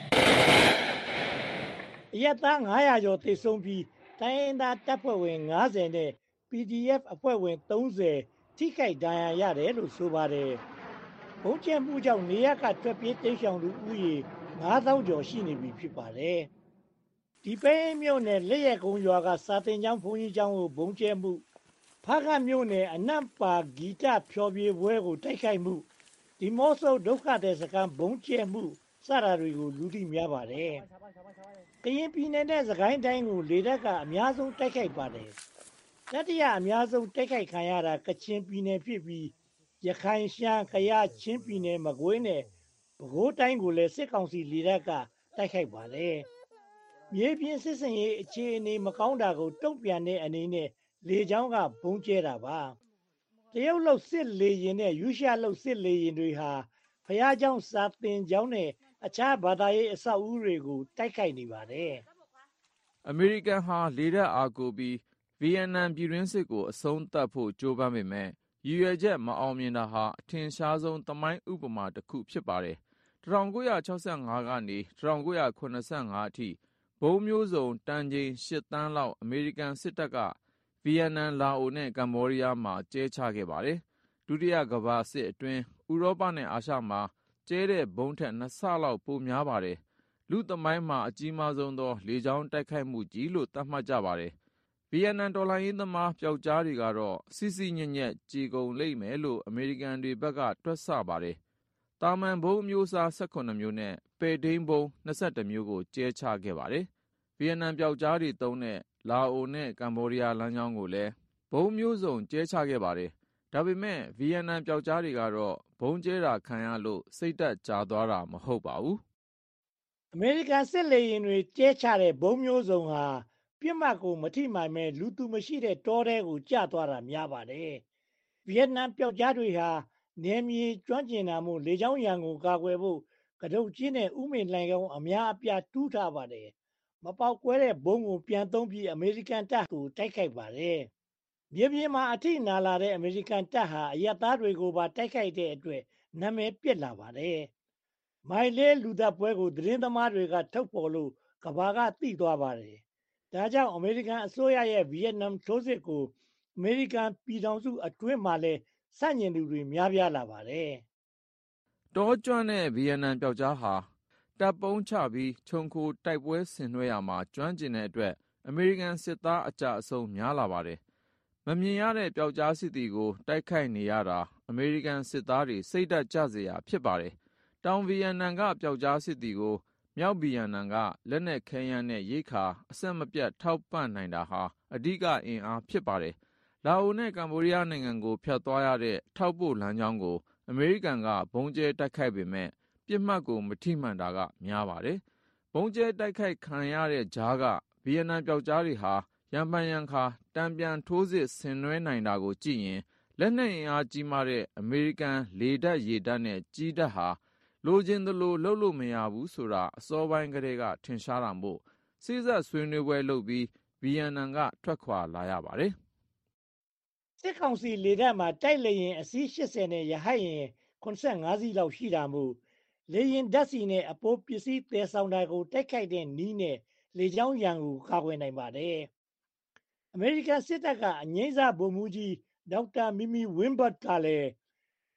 အရက်သား၅၀၀ကျော်သေဆုံးပြီးတိုင်းရင်းသားတပ်ဖွဲ့ဝင်၅၀နဲ့ ပီဒီအက်ဖ် အဖွဲ့ဝင်၃၀ထိခိုက်ဒဏ်ရာရတယ်လို့ဆိုပါတယ်။ဘုံကျဲမှုကြောင့်နေရပ်ကထွက်ပြေးတိမ်းရှောင်သူဦးရေ၅သောင်းကျော်ရှိနေပြီဖြစ်ပါတယ်။ဒီပဲမြို့နယ်လက်ရကုန်းရွာကစာတင်ကျောင်းဘုန်းကြီးကျောင်းကိုဘုံကျဲမှုဖားကမြို့နယ်အနက်ပါဂီတဖျော်ဖြေပွဲကိုတိုက်ခိုက်မှုဒီမော့ဆိုဒုက္ခသည်စခန်းဘုံကျဲမှုစတာတွေကိုလူသိများပါတယ်။ကရင်ပြည်နယ်နဲ့စကိုင်းတိုင်းကိုလေတပ်ကအများဆုံးတိုက်ခိုက်ပါတယ်။တတိယအများဆုံးတိုက်ခိုက်ခံရတာကချင်ပြည်နယ်ဖြစ်ပြီးရခိုင်ရှမ်းကယားချင်းပြည်နယ်မကွေးနဲ့ပဲခူးတိုင်းကိုလည်းစစ်ကောင်စီလေတပ်ကတိုက်ခိုက်ပါတယ်။မြေပြင်စစ်စင်ရေးအခြေအနေမကောင်းတာကိုတုံ့ပြန်တဲ့အနေနဲ့လေကြောင်းကဘုံကျဲတာပါတရုတ်လုံစစ်လေရင်နဲ့ယူရှာလုံစစ်လေရင်တွေဟာဖျားเจ้าစာသင်ကျောင်းနဲ့အခြားဘာသာရေးအဆောက်အဦတွေကိုတိုက်ခိုက်နေပါတယ်အမေရိကန်ဟာလေတပ်အားကိုပြီးဗီယက်နမ်ပြည်တွင်းစစ်ကိုအဆုံးသတ်ဖို့ကြိုးပမ်းပေမဲ့ရည်ရွယ်ချက်မအောင်မြင်တာဟာအထင်ရှားဆုံးသမိုင်းဥပမာတစ်ခုဖြစ်ပါတယ်၁၉၆၅ကနေ၁၉၇၅အထိဘုံမျိုးစုံတန်ချိန်၈သန်းလောက်အမေရိကန်စစ်တပ်ကဗီယက်နမ်လာအိုနဲ့ကမ္ဘောဒီးယားမှာကျဲချခဲ့ပါတယ်ဒုတိယကမ္ဘာစစ်အတွင်းဥရောပနဲ့အာရှမှာကျဲတဲ့ဘုံထက်နှစ်ဆလောက်ပိုများပါတယ်လူသမိုင်းမှာအကြီးမားဆုံးသောလေကြောင်းတိုက်ခိုက်မှုကြီးလို့သတ်မှတ်ကြပါတယ်ဗီယက်နမ်တော်လှန်ရေးသမားပျောက်ကြားတွေကတော့စီစီညံ့ညက်ကြေကုန်လိမ့်မယ်လို့အမေရိကန်တွေဘက်ကတွက်ဆပါတယ်တာမန်ဘုံမျိုးစား၁၈မျိုးနဲ့ပဲ့ဒိန်းဘုံ၂၁မျိုးကိုကျဲချခဲ့ပါတယ်ဗီယက်နမ်ပျောက်ကြားတွေသုံးတဲ့လာအိုနဲ့ကမ္ဘောဒီးယားလမ်းကြောင်းကိုလည်းဘုံမျိုးစုံကျဲချခဲ့ပါတယ်ဒါပေမဲ့ဗီယက်နမ်ပျောက်ကြားတွေကတော့ဘုံကျဲတာခံရလို့စိတ်တက်ကြသွားတာမဟုတ်ပါဘူးအမေရိကန်စစ်လေယာဉ်တွေကျဲချတဲ့ဘုံမျိုးစုံဟာပြစ်မှတ်ကိုမထိမှန်မဲ့လူသူမရှိတဲ့တောထဲကိုကျသွားတာများပါတယ်ဗီယက်နမ်ပျောက်ကြားတွေဟာနယ်မြေကျွမ်းကျင်တာမို့လေကြောင်းရန်ကိုကာကွယ်ဖို့ကတုတ်ချင်းနဲ့ဥမင်လှိုင်ကောင်းအများအပြားတူးထားပါတယ်မပေါက်ကွဲတဲ့ဘုံကိုပြန်သုံးပြီးအမေရိကန်တပ်ကိုတိုက်ခိုက်ပါတယ်မြေပြင်မှာအထိနာလာတဲ့အမေရိကန်တပ်ဟာအရက်သားတွေကိုပါတိုက်ခိုက်တဲ့အတွက်နာမည်ပြက်လာပါတယ်မိုင်လေးလူသက်ပွဲကိုသတင်းသမားတွေကထုတ်ပေါ်လို့ကဘာကသိသွားပါတယ်ဒါကြောင့်အမေရိကန်အစိုးရရဲ့ဗီယက်နမ်ထိုးစစ်ကိုအမေရိကန်ပြည်ထောင်စုအတွင်းမှာလည်းစန့်ကျင်သူတွေများပြားလာပါတယ်တောကျွမ်းတဲ့ဗီယက်နမ်ပျောက်ကြားဟာတပ်ပုံးချပြီးခြုံခိုတိုက်ပွဲဆင်နွှဲရမှာကျွမ်းကျင်တဲ့အတွက်အမေရိကန်စစ်သားအကြအဆုံးများလာပါတယ်မမြင်ရတဲ့ပျောက်ကြားစစ်သည်ကိုတိုက်ခိုက်နေရတာအမေရိကန်စစ်သားတွေစိတ်ဓာတ်ကျစေရာဖြစ်ပါတယ်တောင်ဗီယက်နမ်ကပျောက်ကြားစစ်သည်ကိုမြောက်ဗီယက်နမ်ကလက်နက်ခဲယမ်းနဲ့ရိက္ခာအဆက်မပြတ်ထောက်ပံ့နိုင်တာဟာအဓိကအင်အားဖြစ်ပါတယ်လာအိုနဲ့ကမ္ဘောဒီးယားနိုင်ငံကိုဖျက်သွားရတဲ့ထောက်ပို့လမ်းကြောင်းကိုအမေရိကန်ကဘုံကျဲတိုက်ခိုက်ပေမဲ့ပြစ်မှတ်ကိုမထိမှန်တာကများပါတယ်ဘုံကျဲတိုက်ခိုက်ခံရတဲ့ကြားကဗီယက်နမ်ပျောက်ကြားတွေဟာရံပန်ရံခါတံပြန်ထိုးစစ်ဆင်နွှဲနိုင်တာကိုကြည့်ရင်လက်နက်အင်အားကြီးမားတဲ့အမေရိကန်လေတပ်ရေတပ်နဲ့ကြီးတပ်ဟာလိုချင်သလိုလှုပ်လို့မရဘူးဆိုတာအစောပိုင်းကတည်းကထင်ရှားတာမို့စိစက်ဆွေးနွေးပွဲလုပ်ပြီးဗီယက်နမ်ကထွက်ခွာလာရပါတယ်စစ်ကောင်စီလေတပ်မှာတိုက်လေရင်အစီး၈၀နဲ့ရဟတ်ရင်၇၅စီးလောက်ရှိတာမို့လေရင်ဓာတ်ဆီနဲ့အပိုးပစ္စည်းသယ်ဆောင်တာကိုတိုက်ခိုက်တဲ့နည်းနဲ့လေကြောင်းရန်ကိုကာကွယ်နိုင်ပါတယ်အမေရိကန်စစ်တပ်ကအငိမ့်စားဗိုလ်မှူးကြီးဒေါက်တာမီမီဝင်းဘတ်ကလည်း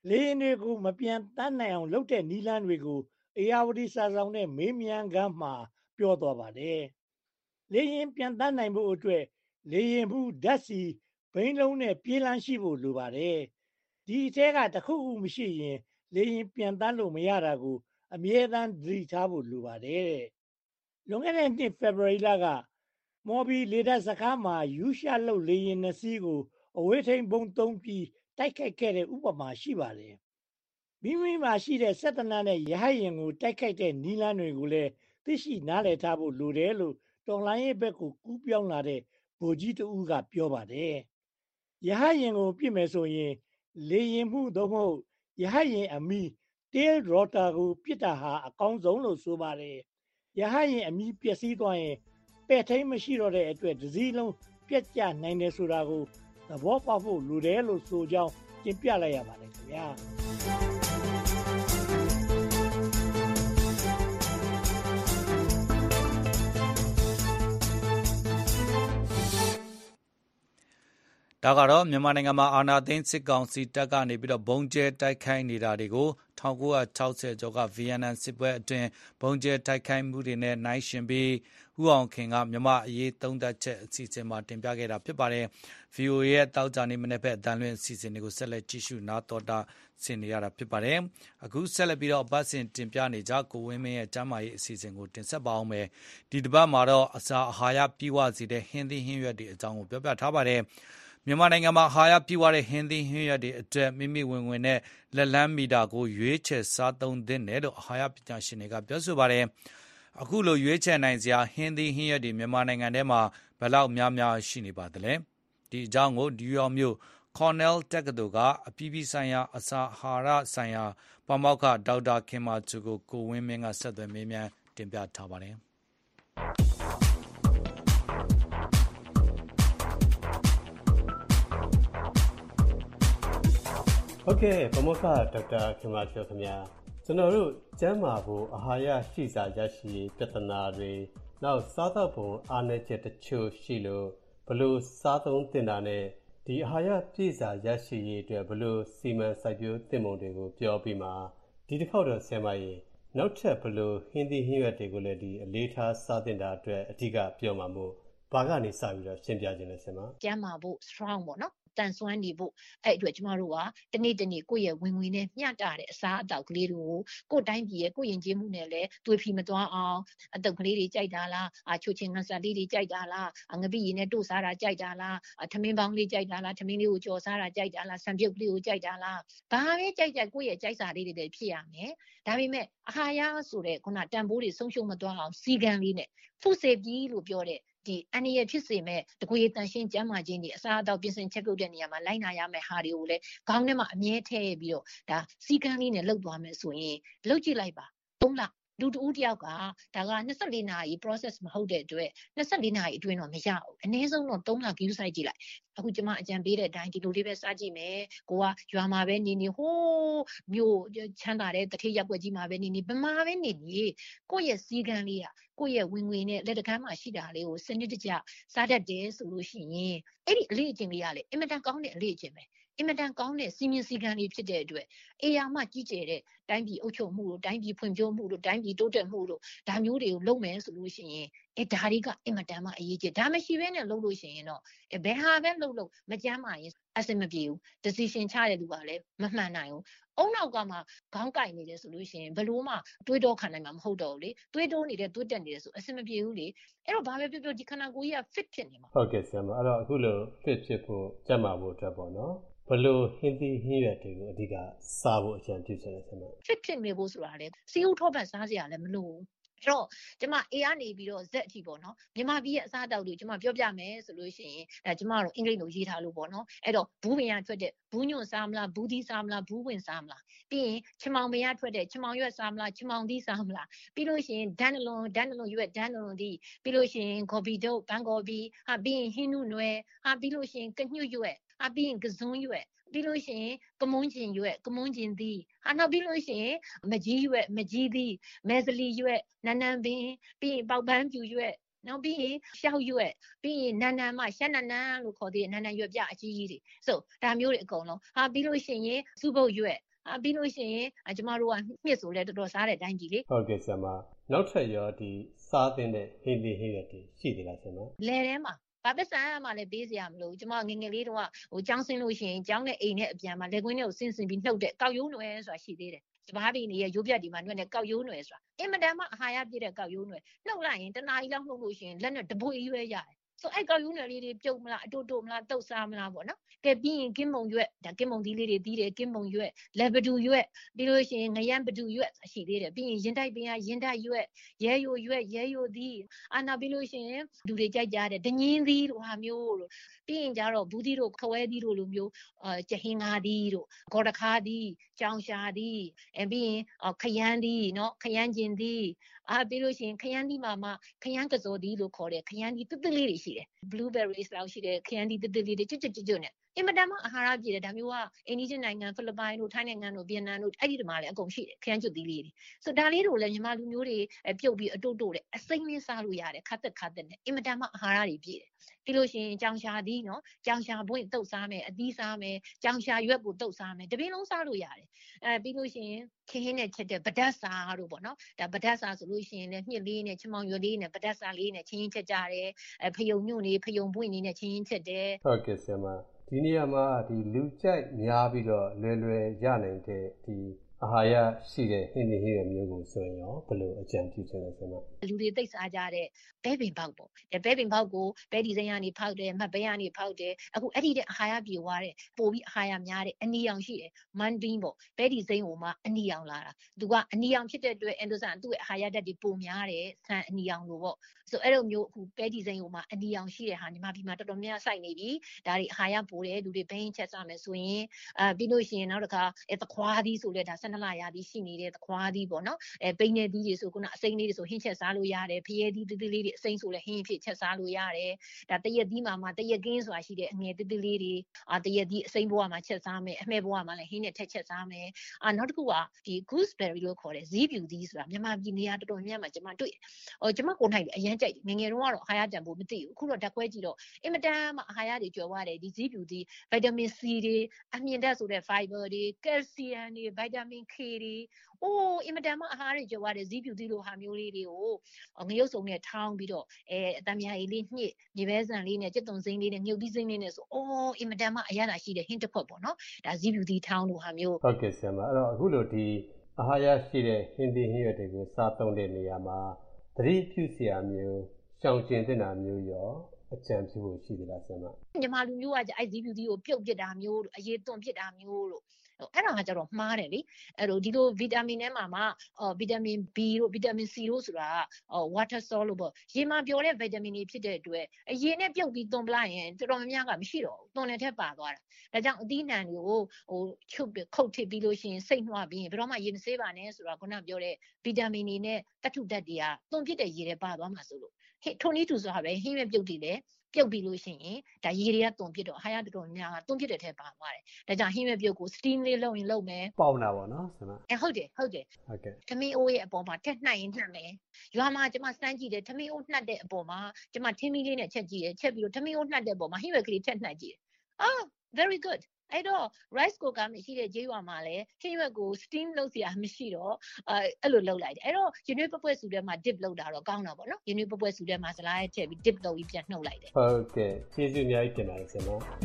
လေယာဉ်တွေကိုမပြန်တန်းနိုင်အောင်လုပ်တဲ့နည်းလမ်းတွေကိုအေယာဝတီစာဆောင်နဲ့မေးမြန်းခန်းမှာပြောသွားပါတယ်။လေယာဉ်ပြန်တန်းနိုင်ဖို့အတွက်လေယာဉ်မှုဓာတ်ဆီဘိန်းလုံးနဲ့ပြေးလန်းရှိဖို့လိုပါတယ်။ဒီအထဲကတစ်ခုခုမရှိရင်လေယာဉ်ပြန်တန်းလို့မရတာကိုအမြဲတမ်းသတိထားဖို့လိုပါတယ်တဲ့။လွန်ခဲ့တဲ့နှစ်ဖေဖော်ဝါရီလကမော်ဘီလေတပ်စခန်းမှာယူရှာလုတ်လေယာဉ်နှစ်စီးကိုအဝေးထိန်းဘုံသုံးပြီးတိုက်ခိုက်ခဲ့တဲ့ဥပမာရှိပါတယ်။မိမိမှာရှိတဲ့စက်တနနဲ့ရဟတ်ယာဉ်ကိုတိုက်ခိုက်တဲ့နည်းလမ်းတွေကိုလည်းသိရှိနားလည်ထားဖို့လိုတယ်လို့တော်လိုင်းရဲ့ဘက်ကိုကူးပြောင်းလာတဲ့ဗိုလ်ကြီးတဦးကပြောပါတယ်။ရဟတ်ယာဉ်ကိုပြစ်မယ်ဆိုရင်လေယာဉ်မှုသို့မဟုတ်ရဟတ်ယာဉ်အမီ tail rotor ကိုပြစ်တာဟာအကောင်းဆုံးလို့ဆိုပါတယ်။ရဟတ်ယာဉ်အမီပျက်စီးသွားရင်ပဲ့ထိန်းမရှိတော့တဲ့အတွက်တစ်စီးလုံးပြတ်ကျနိုင်တယ်ဆိုတာကိုသဘောပေါက်ဖို့လိုတယ်လို့ဆိုကြောင်းတင်ပြလိုက်ရပါတယ်ခင်ဗျာဒါကတော့မြန်မာနိုင်ငံမှာအာဏာသိမ်းစစ်ကောင်စီတပ်ကနေပြီးတော့ဘုံကျဲတိုက်ခိုက်နေတာတွေကို၁၉၆၀ကျော်ကဗီယက်နမ်စစ်ပွဲအတွင်းဘုံကျဲတိုက်ခိုက်မှုတွေနဲ့နိုင်ရှင်ပြီးဦးအောင်ခင်ကမြန်မာအရေးသုံးသပ်ချက်အစီအစဉ်မှာတင်ပြခဲ့တာဖြစ်ပါတယ်။ ဗွီအိုအေ ရဲ့တောက်ကြနေမနေ့ဖက်အတန်းလွင့်အစီအစဉ်တွေကိုဆက်လက်ကြည့်ရှုနားတော်တာဆင်နေရတာဖြစ်ပါတယ်။အခုဆက်လက်ပြီးတော့ပတ်စဉ်တင်ပြနေကြကိုဝင်းမင်းရဲ့ကျမ်းမာရေးအစီအစဉ်ကိုတင်ဆက်ပါအောင်မယ်။ဒီတစ်ပတ်မှာတော့အစာအာဟာရပြည့်ဝစေတဲ့ဟင်းသီးဟင်းရွက်တွေအကြောင်းကိုပြောပြထားပါတယ်။မြန်မာနိုင်ငံမှာအာဟာရပြည့်ဝတဲ့ဟင်းသီးဟင်းရွက်တွေအတွက်မိမိဝင်ဝင်နဲ့လက်လန်းမီတာကိုရွေးချယ်စားသုံးသင့်တယ်လို့အာဟာရပညာရှင်တွေကပြောဆိုပါတယ်။အခုလိုရွေးချယ်နိုင်စရာဟင်းသီးဟင်းရွက်တွေမြန်မာနိုင်ငံထဲမှာဘယ်လောက်များများရှိနေပါသလဲ။ဒီအကြောင်းကိုနယူးယောက်မြို့ Cornell တက္ကသိုလ်ကအပြည်ပြည်ဆိုင်ရာအစာအာဟာရဆိုင်ရာပါမောက္ခဒေါက်တာခင်မာချူကိုကိုဝင်းမင်းကဆက်သွယ်မေးမြန်းတင်ပြထားပါတယ်။ဟုတ်ကဲ့ဗမောက္ခဒေါက်တာခင်မာချူခင်ဗျာကျွန်တော်တို့ကျန်းမာဖို့အာဟာရရှိစာရရှိပြဿနာတွေနောက်စားသောက်ပုံအားနည်းချက်တချို့ရှိလို့ဘလို့စားသုံးတင်တာနဲ့ဒီအာဟာရပြည့်စာရရှိရေးအတွက်ဘလို့စီမံစိုက်ပျိုးသင့်ပုံတွေကိုပြောပြီးမှဒီတစ်ခေါက်တော့ဆရာမကြီးနောက်ထပ်ဘလို့ဟင်းသီးဟင်းရွက်တွေကိုလည်းဒီအလေးထားစားတင်တာအတွက်အဓိကပြောမှာမို့ဘာကနေစပြီးတော့ရှင်းပြခြင်းလဲဆရာမကျန်းမာဖို့ strong ပေါ့နော်တန်ဆွမ်းနေဖို့အဲ့အတွက်ကျမတို့ကတနေ့တနေ့ကိုယ့်ရဲ့ဝင်ဝင်နဲ့မျှတတဲ့အစားအသောက်ကလေးတွေကိုကိုယ်တိုင်းပြည်ရဲ့ကိုယ်ရင်ကျေးမှုနဲ့လည်းသွေးဖီမသွားအောင်အတုပ်ကလေးတွေကြိုက်တာလားအချိုချင်းငန်းစားလေးတွေကြိုက်တာလားငပိရည်နဲ့တို့စားတာကြိုက်တာလားထမင်းပေါင်းလေးကြိုက်တာလားထမင်းလေးကိုကြော်စားတာကြိုက်တာလားဆံပြုတ်ကလေးကိုကြိုက်တာလားဘာပဲကြိုက်ကြိုက်ကိုယ့်ရဲ့ကြိုက်စားလေးတွေဖြစ်ရမယ်ဒါပေမဲ့အာဟာရဆိုတဲ့ခုနတန်ဖိုးတွေဆုံးရှုံးမသွားအောင်စီကံလေးနဲ့ food safety လို့ပြောတဲ့ဒီအန္တရာယ်ဖြစ်စေမဲ့တကွေတန်ရှင်းကျန်းမာခြင်းတွေအစားအသောက်ပြင်ဆင်ချက်ကုတ်တဲ့နေရာမှာလိုက်နာရမယ့်ဟာတွေကိုလည်းခေါင်းထဲမှာအမြဲထည့်ပြီးတော့ဒါစီကံလေးနဲ့လှုပ်သွားမယ်ဆိုရင်လှုပ်ကြည့်လိုက်ပါသုံးလလူတဦးတယောက်ကဒါကနှစ်ဆယ့်လေးနာရီ process မဟုတ်တဲ့အတွက်နှစ်ဆယ့်လေးနာရီအတွင်းတော့မရဘူးအနည်းဆုံးတော့သုံးလ queue site ကြည့်လိုက်အခုကျမအကြံပေးတဲ့အတိုင်းဒီလိုလေးပဲစားကြည့်မယ်ကိုကရွာမှာပဲနေနေဟိုးမြို့ချမ်းသာတဲ့တထေးရက်ွက်ကြီးမှာပဲနေနေဘမှာပဲနေနေကိုယ့်ရဲ့စီကံလေးကကိုယ့်ရဲ့ဝင်ဝင်နဲ့လက်တကမ်းမှာရှိတာလေးကိုစနစ်တကျစားတတ်တယ်ဆိုလို့ရှိရင်အဲ့ဒီအလေးအကျင့်လေးကလေအင်မတန်ကောင်းတဲ့အလေးအကျင့်ပဲအင်မတန်ကောင်းတဲ့စီမင်းစည်းကမ်းလေးဖြစ်တဲ့အတွက်အေယာမကြီးကျယ်တဲ့တိုင်းပြည်အုပ်ချုပ်မှုတို့တိုင်းပြည်ဖွံ့ဖြိုးမှုတို့တိုင်းပြည်တိုးတက်မှုတို့ဒါမျိုးတွေကိုလုပ်မယ်ဆိုလို့ရှိရင်အဲဒါတွေကအင်မတန်မှအရေးကြီးဒါမရှိဘဲနဲ့လုပ်လို့ရှိရင်တော့ဘယ်ဟာပဲလုပ်လို့မကြမ်းမာရင်အဆင်မပြေဘူး decision ချတဲ့လူကလည်းမမှန်နိုင်ဘူးအုံနောက်ကမှခေါင်းကိုက်နေတယ်ဆိုလို့ရှိရင်ဘလို့မှတွေးတောခံနိုင်မှာမဟုတ်တော့ဘူးလေတွေးတိုးနေတဲ့တွေးတက်နေတယ်ဆိုအဆင်မပြေဘူးလေအဲ့တော့ဘာပဲပြောပြောဒီခန္ဓာကိုယ်ကြီးက fit ဖြစ်နေမှာဟုတ်ကဲ့ဆရာမအဲ့တော့အခုလို fit ဖြစ်ဖို့ကျန်းမာဖို့အတွက်ပေါ့နော်ဘလို့ဟင်းသီးဟင်းရွက်တွေကိုအဓိကစားဖို့အကြံပြုချင်တယ်ဆရာမ fit ဖြစ်နေဖို့ဆိုတာလေစီးဥထောပတ်စားစရာလည်းမလိုဘူးအဲ့တော့ကျမ A ကနေပြီးတော့ Z အထိပေါ့နော်မြန်မာပြည်ရဲ့အစားအသောက်တွေကျမပြောပြမယ်ဆိုလို့ရှိရင်အဲကျမတို့အင်္ဂလိပ်လိုရေးထားလို့ပေါ့နော်အဲ့တော့ဘူးပင်ရထွက်တဲ့ဘူးညွန့်စားမလားဘူးသီးစားမလားဘူးဝင်စားမလားပြီးရင်ချမောင်ပင်ရထွက်တဲ့ချမောင်ရွက်စားမလားချမောင်သီးစားမလားပြီးလို့ရှိရင်ဒန်းနလွန်ဒန်းနလွန်ရွက်ဒန်းနလွန်သီးပြီးလို့ရှိရင်ကော်ပီတုတ်ပန်းကော်ပီဟာပြီးရင်ဟင်းနုနွယ်ဟာပြီးလို့ရှိရင်ကညွတ်ရွက်ဟာပြီးရင်ကစွန်းရွက်ပြီးလို့ရှိရင်ကမွန်းကျင်ရွက်ကမွန်းကျင်သီးဟာနောက်ပြီးလို့ရှိရင်မကြီးရွက်မကြီးသီးမဲစလီရွက်နန်းနန်းပင်ပြီးရင်ပေါက်ပန်းပြူရွက်နောက်ပြီးရင်ရှောက်ရွက်ပြီးရင်နန်းနန်းမရှက်နန်းနန်းလို့ခေါ်သေးတယ်နန်းနန်းရွက်ပြအကြီးကြီးတွေဆိုဒါမျိုးတွေအကုန်လုံးဟာပြီးလို့ရှိရင်စုပုတ်ရွက်အာပြီးလို့ရှိရင်ကျမတို့ကမြစ်ဆိုလဲတော်တော်စားတဲ့အတိုင်းကြီးလေဟုတ်ကဲ့ဆရာမနောက်ထပ်ရောဒီစားသင့်တဲ့ဟင်းသီးဟင်းရွက်တွေရှိသေးလားဆရာမလဲထဲမှာဘာပစ္စံမှလည်းပေးစရာမလိုကျမငငယ်လေးတုန်းကဟိုကျောင်းဆင်းလို့ရှိရင်ကျောင်းနဲ့အိမ်နဲ့အပြန်မှာလက်ကွင်းထဲကိုဆင်းဆင်းပြီးနှုတ်တဲ့ကောက်ရိုးနွယ်ဆိုတာရှိသေးတယ်စပါးပင်တွေရဲ့ရိုးပြတ်ဒီမှာနှွက်နဲ့ကောက်ရိုးနွယ်ဆိုတာအင်မတန်မှအာဟာရပြည့်တဲ့ကောက်ရိုးနွယ်နှုတ်လိုက်ရင်တနားကြီးလောက်နှုတ်လို့ရှိရင်လက်နဲ့တပွေရွယ်ရတယ်ဆိုအဲ့ကောက်ရိုးနွယ်လေးတွေပြုတ်မလားအတူတူမလားတုတ်စားမလားပေါ့နော်ကဲပြီးရင်ကင်းမုံရွက်ဒါကင်းမုံသီးလေးတွေသီးတယ်ကင်းမုံရွက်လက်ပတူရွက်ပြီးလို့ရှိရင်ငရမ်းပတူရွက်ရှိသေးတယ်ပြီးရင်ရင်တိုက်ပင်ကရင်တိုက်ရွက်ရဲယိုရွက်ရဲယိုသီးအာနာပြီးလို့ရှိရင်လူတွေကြိုက်ကြတဲ့ဒညင်းသီးလိုဟာမျိုးလို့ပြီးရင်ကြတော့ဘူးသီးတို့ခွဲသီးတို့လိုမျိုးအာကျဟင်းငါသီးတို့ဂေါ်တခါသီးကြောင်ရှာသီးအဲပြီးရင်ခရမ်းသီးနော်ခရမ်းကျင်သီးအာပြီးလို့ရှိရင်ခရမ်းသီးမှာမှခရမ်းကစောသီးလို့ခေါ်တဲ့ခရမ်းသီးတစ်တစ်လေးတွေရှိတယ် blueberries လောက်ရှိတဲ့ခရမ်းသီးတစ်တစ်လေးတွေကျွတ်ကျွတ်ကျွတ်နဲ့အင်မတန်မှအာဟာရပြည့်တယ်ဒါမျိုးကအိန္ဒိယနိုင်ငံဖိလစ်ပိုင်တို့ထိုင်းနိုင်ငံတို့ဗီယက်နမ်တို့အဲ့ဒီတမှာလည်းအကုန်ရှိတယ်ခရမ်းကျွတ်သီးလေးတွေဆိုဒါလေးတို့လည်းမြန်မာလူမျိုးတွေပြုတ်ပြီးအတိုးတိုးတဲ့အစိမ့်လေးစားလို့ရတယ်ခတ်သက်ခတ်သက်နဲ့အင်မတန်မှအာဟာရတွေပြည့်တယ်ပြီးလို့ရှိရင်ကြောင်ရှာသီးနော်ကြောင်ရှာပွင့်တုတ်စားမယ်အသီးစားမယ်ကြောင်ရှာရွက်ကိုတုတ်စားမယ်တပင်းလုံးစားလို့ရတယ်အဲပြီးလို့ရှိရင်ခင်းနဲ့ချက်တဲ့ဗဒတ်စာတို့ပေါ့နော်ဒါဗဒတ်စာဆိုလို့ရှိရင်လည်းညှစ်လေးနဲ့ချမောင်ရွက်လေးနဲ့ဗဒတ်စာလေးနဲ့ချင်းချင်းချက်ကြတယ်အဲဖယုံညွန့်လေးဖယုံပွင့်လေးနဲ့ချင်းချင်းချက်တယ်ဟုတ်ကဲ့ဆရာမဒီနေရာမှာဒီလူကြိုက်များပြီးတော့လွယ်လွယ်ရနိုင်တဲ့ဒီအာဟာရရှိတဲ့ဟင်းသီးဟင်းရွက်မျိုးကိုဆိုရင်ရောဘယ်လိုအကြံပြုချင်လဲဆရာမလူတွေသိစားကြတဲ့ပဲပင်ပေါက်ပေါ့ဒါပဲပင်ပေါက်ကိုပဲဒီစိမ်းကနေဖောက်တယ်မှတ်ပဲကနေဖောက်တယ်အခုအဲ့ဒီတဲ့အာဟာရပြေသွားတဲ့ပို့ပြီးအာဟာရများတဲ့အနီရောင်ရှိတယ်မန်ဒင်းပေါ့ပဲဒီစိမ်းကိုမှအနီရောင်လာတာသူကအနီရောင်ဖြစ်တဲ့အတွက်အန်ဒိုဆန်သူ့ရဲ့အာဟာရဓာတ်တွေပိုများတယ်ဆန်အနီရောင်လို့ပေါ့ဆိုအဲ့လိုမျိုးအခုပဲဒီစိမ်းကိုမှအနီရောင်ရှိတဲ့ဟာညီမပြီးမှတော်တော်များစိုက်နေပြီဒါတွေအာဟာရပိုတယ်လူတွေဘိန်းချက်စားမယ်ဆိုရင်အာပြီးလို့ရှိရင်နောက်တစ်ခါအဲသခွားသီးဆိုလဲဒါဆန္ဒလာရာသီရှိနေတဲ့သခွားသီးပေါ့နော်အဲပိန်းနေသီးတွေဆိုခုနအစိမ်းလေးတွေဆိုဟင်းချက်စားလို့ရတယ်ဖရဲသီးတိတိလေးတွေအစိမ်းဆိုလဲဟင်းဖြစ်ချက်စားလို့ရတယ်ဒါတရက်သီးမှာမှတရက်ကင်းဆိုတာရှိတဲ့အငယ်တိတိလေးတွေအာတရက်သီးအစိမ်းဘဝမှာချက်စားမယ်အမှဲ့ဘဝမှာလည်းဟင်းနဲ့ထက်ချက်စားမယ်အာနောက်တစ်ခုကဒီ gooseberry လို့ခေါ်တဲ့ဇီးပြူသီးဆိုတာမြန်မာပြည်နေရာတော်တော်များများမှာကျွန်မတွေ့ဟိုကျွန်မကိုယ်နိုင်အရန်ကြိုက်ငငယ်တုန်းကတော့အာဟာရတန်ဖို့မသိဘူးအခုတော့ဓာတ်ခွဲကြည့်တော့အင်မတန်မှအာဟာရတွေကျော်သွားတယ်ဒီဇီးပြူသီး vitamin C တွေအမြင့်ဓာတ်ဆိုတဲ့ fiber တွေ calcium တွေ vitamin K တွေအိုးအင်မတန်မှအာဟာရတွေကျော်သွားတယ်ဇီးပြူသီးလိုဟာမျိုးလေးတွေကိုငရုတ်စုံနဲ့ထောင်းပြီးတော့အဲအတမ်းများလေးညှစ်မြေပဲဆန်လေးနဲ့ကြက်သွန်စိမ်းလေးနဲ့မြုပ်သီးစိမ်းလေးနဲ့ဆိုအိုးအင်မတန်မှအရသာရှိတဲ့ဟင်းတစ်ခွက်ပေါ့နော်ဒါဇီးပြူသီးထောင်းလိုဟာမျိုးဟုတ်ကဲ့ဆရာမအဲ့တော့အခုလိုဒီအာဟာရရှိတဲ့ဟင်းသီးဟင်းရွက်တွေကိုစားသုံးတဲ့နေရာမှာသတိပြုစရာမျိုးရှောင်ကျဉ်တဲ့နာမျိုးရောအကြံပြုဖို့ရှိသလားဆရာမညီမလူမျိုးကကြအဲ့ဇီးပြူသီးကိုပြုတ်ပစ်တာမျိုးအရေးသွန်ပစ်တာမျိုးလို့အဲ့ဒါကကြတော့မှားတယ်လေအဲ့လိုဒီလိုဗီတာမင်ထဲမှာမှအော်ဗီတာမင် B တို့ဗီတာမင် C တို့ဆိုတာအော် water soluble ရေမှာပြောတဲ့ဗီတာမင်တွေဖြစ်တဲ့အတွက်အရေနဲ့ပြုတ်ပြီးသွန်ပလိုက်ရင်တော်တော်များများကမရှိတော့ဘူးသွန်တဲ့ထက်ပါသွားတာဒါကြောင့်အသီးနှံတွေကိုဟိုချုပ်ခုတ်ထစ်ပြီးလို့ရှိရင်စိတ်နှွားပြီးရင်ဘယ်တော့မှရေမဆေးပါနဲ့ဆိုတာခုနပြောတဲ့ဗီတာမင်တွေနဲ့တထုဓာတ်တွေကသွန်ဖြစ်တဲ့ရေတွေပါသွားမှာဆိုလို့ဟဲ့ထိုနည်းတူဆိုတာပဲဟင်းရွက်ပြုတ်တည်လေပြုတ်ပြီးလို့ရှိရင်ဒါရေတွေကသွန်ဖြစ်တော့အာဟာရတော်တော်များကသွန်ဖြစ်တဲ့ထဲပါသွားတယ်ဒါကြောင့်ဟင်းရွက်ပြုတ်ကို steam လေးလုပ်ရင်လုပ်မယ်ပေါင်တာပေါ့နော်ဆရာမအဲဟုတ်တယ်ဟုတ်တယ်ဟုတ်ကဲ့ထမင်းအိုးရဲ့အပေါ်မှာထက်နှိုက်ရင်နှက်မယ်ရွာမှာကျမစမ်းကြည့်တယ်ထမင်းအိုးနှက်တဲ့အပေါ်မှာကျမထင်းမီးလေးနဲ့ချက်ကြည့်တယ်ချက်ပြီးတော့ထမင်းအိုးနှက်တဲ့အပေါ်မှာဟင်းရွက်ကလေးထက်နှက်ကြည့်တယ်အာ very goodအဲ့တော့ rice cooker မရှိတဲ့ကြေးရွာမှာလည်းဟင်းရွက်ကို steam လုပ်စရာမရှိတော့အဲအဲ့လိုလုပ်လိုက်တယ်အဲ့တော့ရင်းနှွေးပပွဲစုထဲမှာ dip လုပ်တာတော့ကောင်းတာပေါ့နော်ရင်းနှွေးပပွဲစုထဲမှာစလားရဲ့ထည့်ပြီး dip လုပ်ပြီးပြန်နှုတ်လိုက်တယ်ဟုတ်ကဲ့ကျေးဇူးအများကြီးတင်ပါတယ်ဆရာမ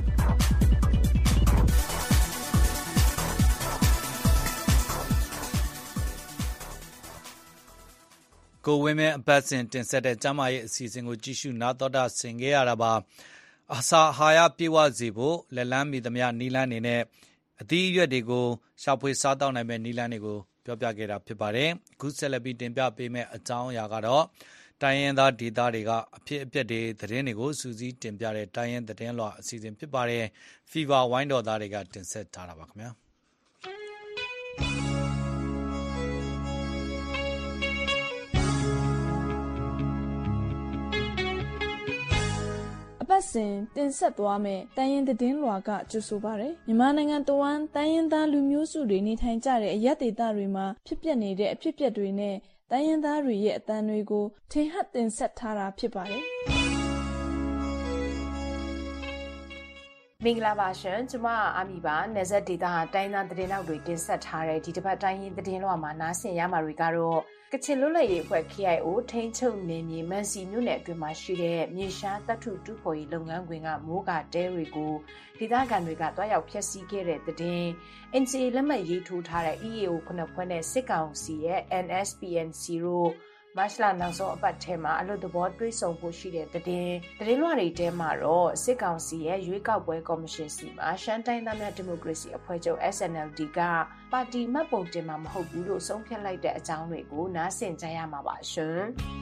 ကိုဝင်းမဲအပတ်စဉ်တင်ဆက်တဲ့ကျမ်းမာရေးအစီအစဉ်ကိုကြည့်ရှုနာတော်တာဆင်ခဲ့ရတာပါအစာအာဟာရပြည့်ဝစေဖို့လက်လန်းမီသမျှနီလန်းနေနဲ့အသီးအရွက်တွေကိုရှာဖွေစားတောက်နိုင်မဲ့နီလန်းတွေကိုပြောပြခဲ့တာဖြစ်ပါတယ်အခုဆက်လက်ပြီးတင်ပြပေးမယ့်အကြောင်းအရာကတော့တိုင်းရင်းသားဒေသတွေကအဖြစ်အပျက်တွေသတင်းတွေကိုစူးစီးတင်ပြတဲ့တိုင်းရင်းသတင်းလွှာအစီအစဉ်ဖြစ်ပါတယ် Fever ဝိုင်းတော်သားတွေကတင်ဆက်ထားတာပါခင်ဗျာအပတ်စဉ်တင်ဆက်သွားမယ့်တိုင်းရင်းသတင်းလွှာကကြိုဆိုပါရယ်မြန်မာနိုင်ငံတဝန်းတိုင်းရင်းသားလူမျိုးစုတွေနေထိုင်ကြတဲ့အရပ်ဒေသတွေမှာဖြစ်ပျက်နေတဲ့အဖြစ်အပျက်တွေနဲ့တိုင်းရင်းသားတွေရဲ့အသံတွေကိုထင်ဟပ်တင်ဆက်ထားတာဖြစ်ပါတယ်။မင်္ဂလာပါရှင်ကျမအာမီပါနယ်စပ်ဒေသဟာတိုင်းသားသတင်းနောက်တွေတင်ဆက်ထားတဲ့ဒီတစ်ပတ်တိုင်းရင်းသတင်းလွှာမှာနားဆင်ရမှာတွေကတော့ကချင်လွတ်လပ်ရေးအဖွဲ့ K I O ထိန်းချုပ်နယ်မြေမန်စီမြို့နယ်အတွင်းမှာရှိတဲ့မြေရှားတပ်ထုတူဖော်ရေးလုပ်ငန်းခွင်ကမိုးကတဲတွေကိုဒေသခံတွေကတွားရောက်ဖျက်ဆီးခဲ့တဲ့သတင်း N C A လက်မှတ်ရေးထိုးထားတဲ့ E A O ခုနှစ်ဖွဲ့နဲ့စစ်ကောင်စီရဲ့ N S P N C တို့မတ်လနောက်ဆုံးအပတ်ထဲမှာအလွတ်သဘောတွေ့ဆုံဖို့ရှိတဲ့သတင်းသတင်းလွှာတွေထဲမှာတော့စစ်ကောင်စီရဲ့ရွေးကောက်ပွဲကော်မရှင်စီမှာရှမ်းတိုင်းသားများဒီမိုကရေစီအဖွဲ့ချုပ် S N L D ကပါတီမှတ်ပုံတင်မှာမဟုတ်ဘူးလို့ဆုံးဖြတ်လိုက်တဲ့အကြောင်းတွေကိုနားဆင်ကြရမှာပါရှင်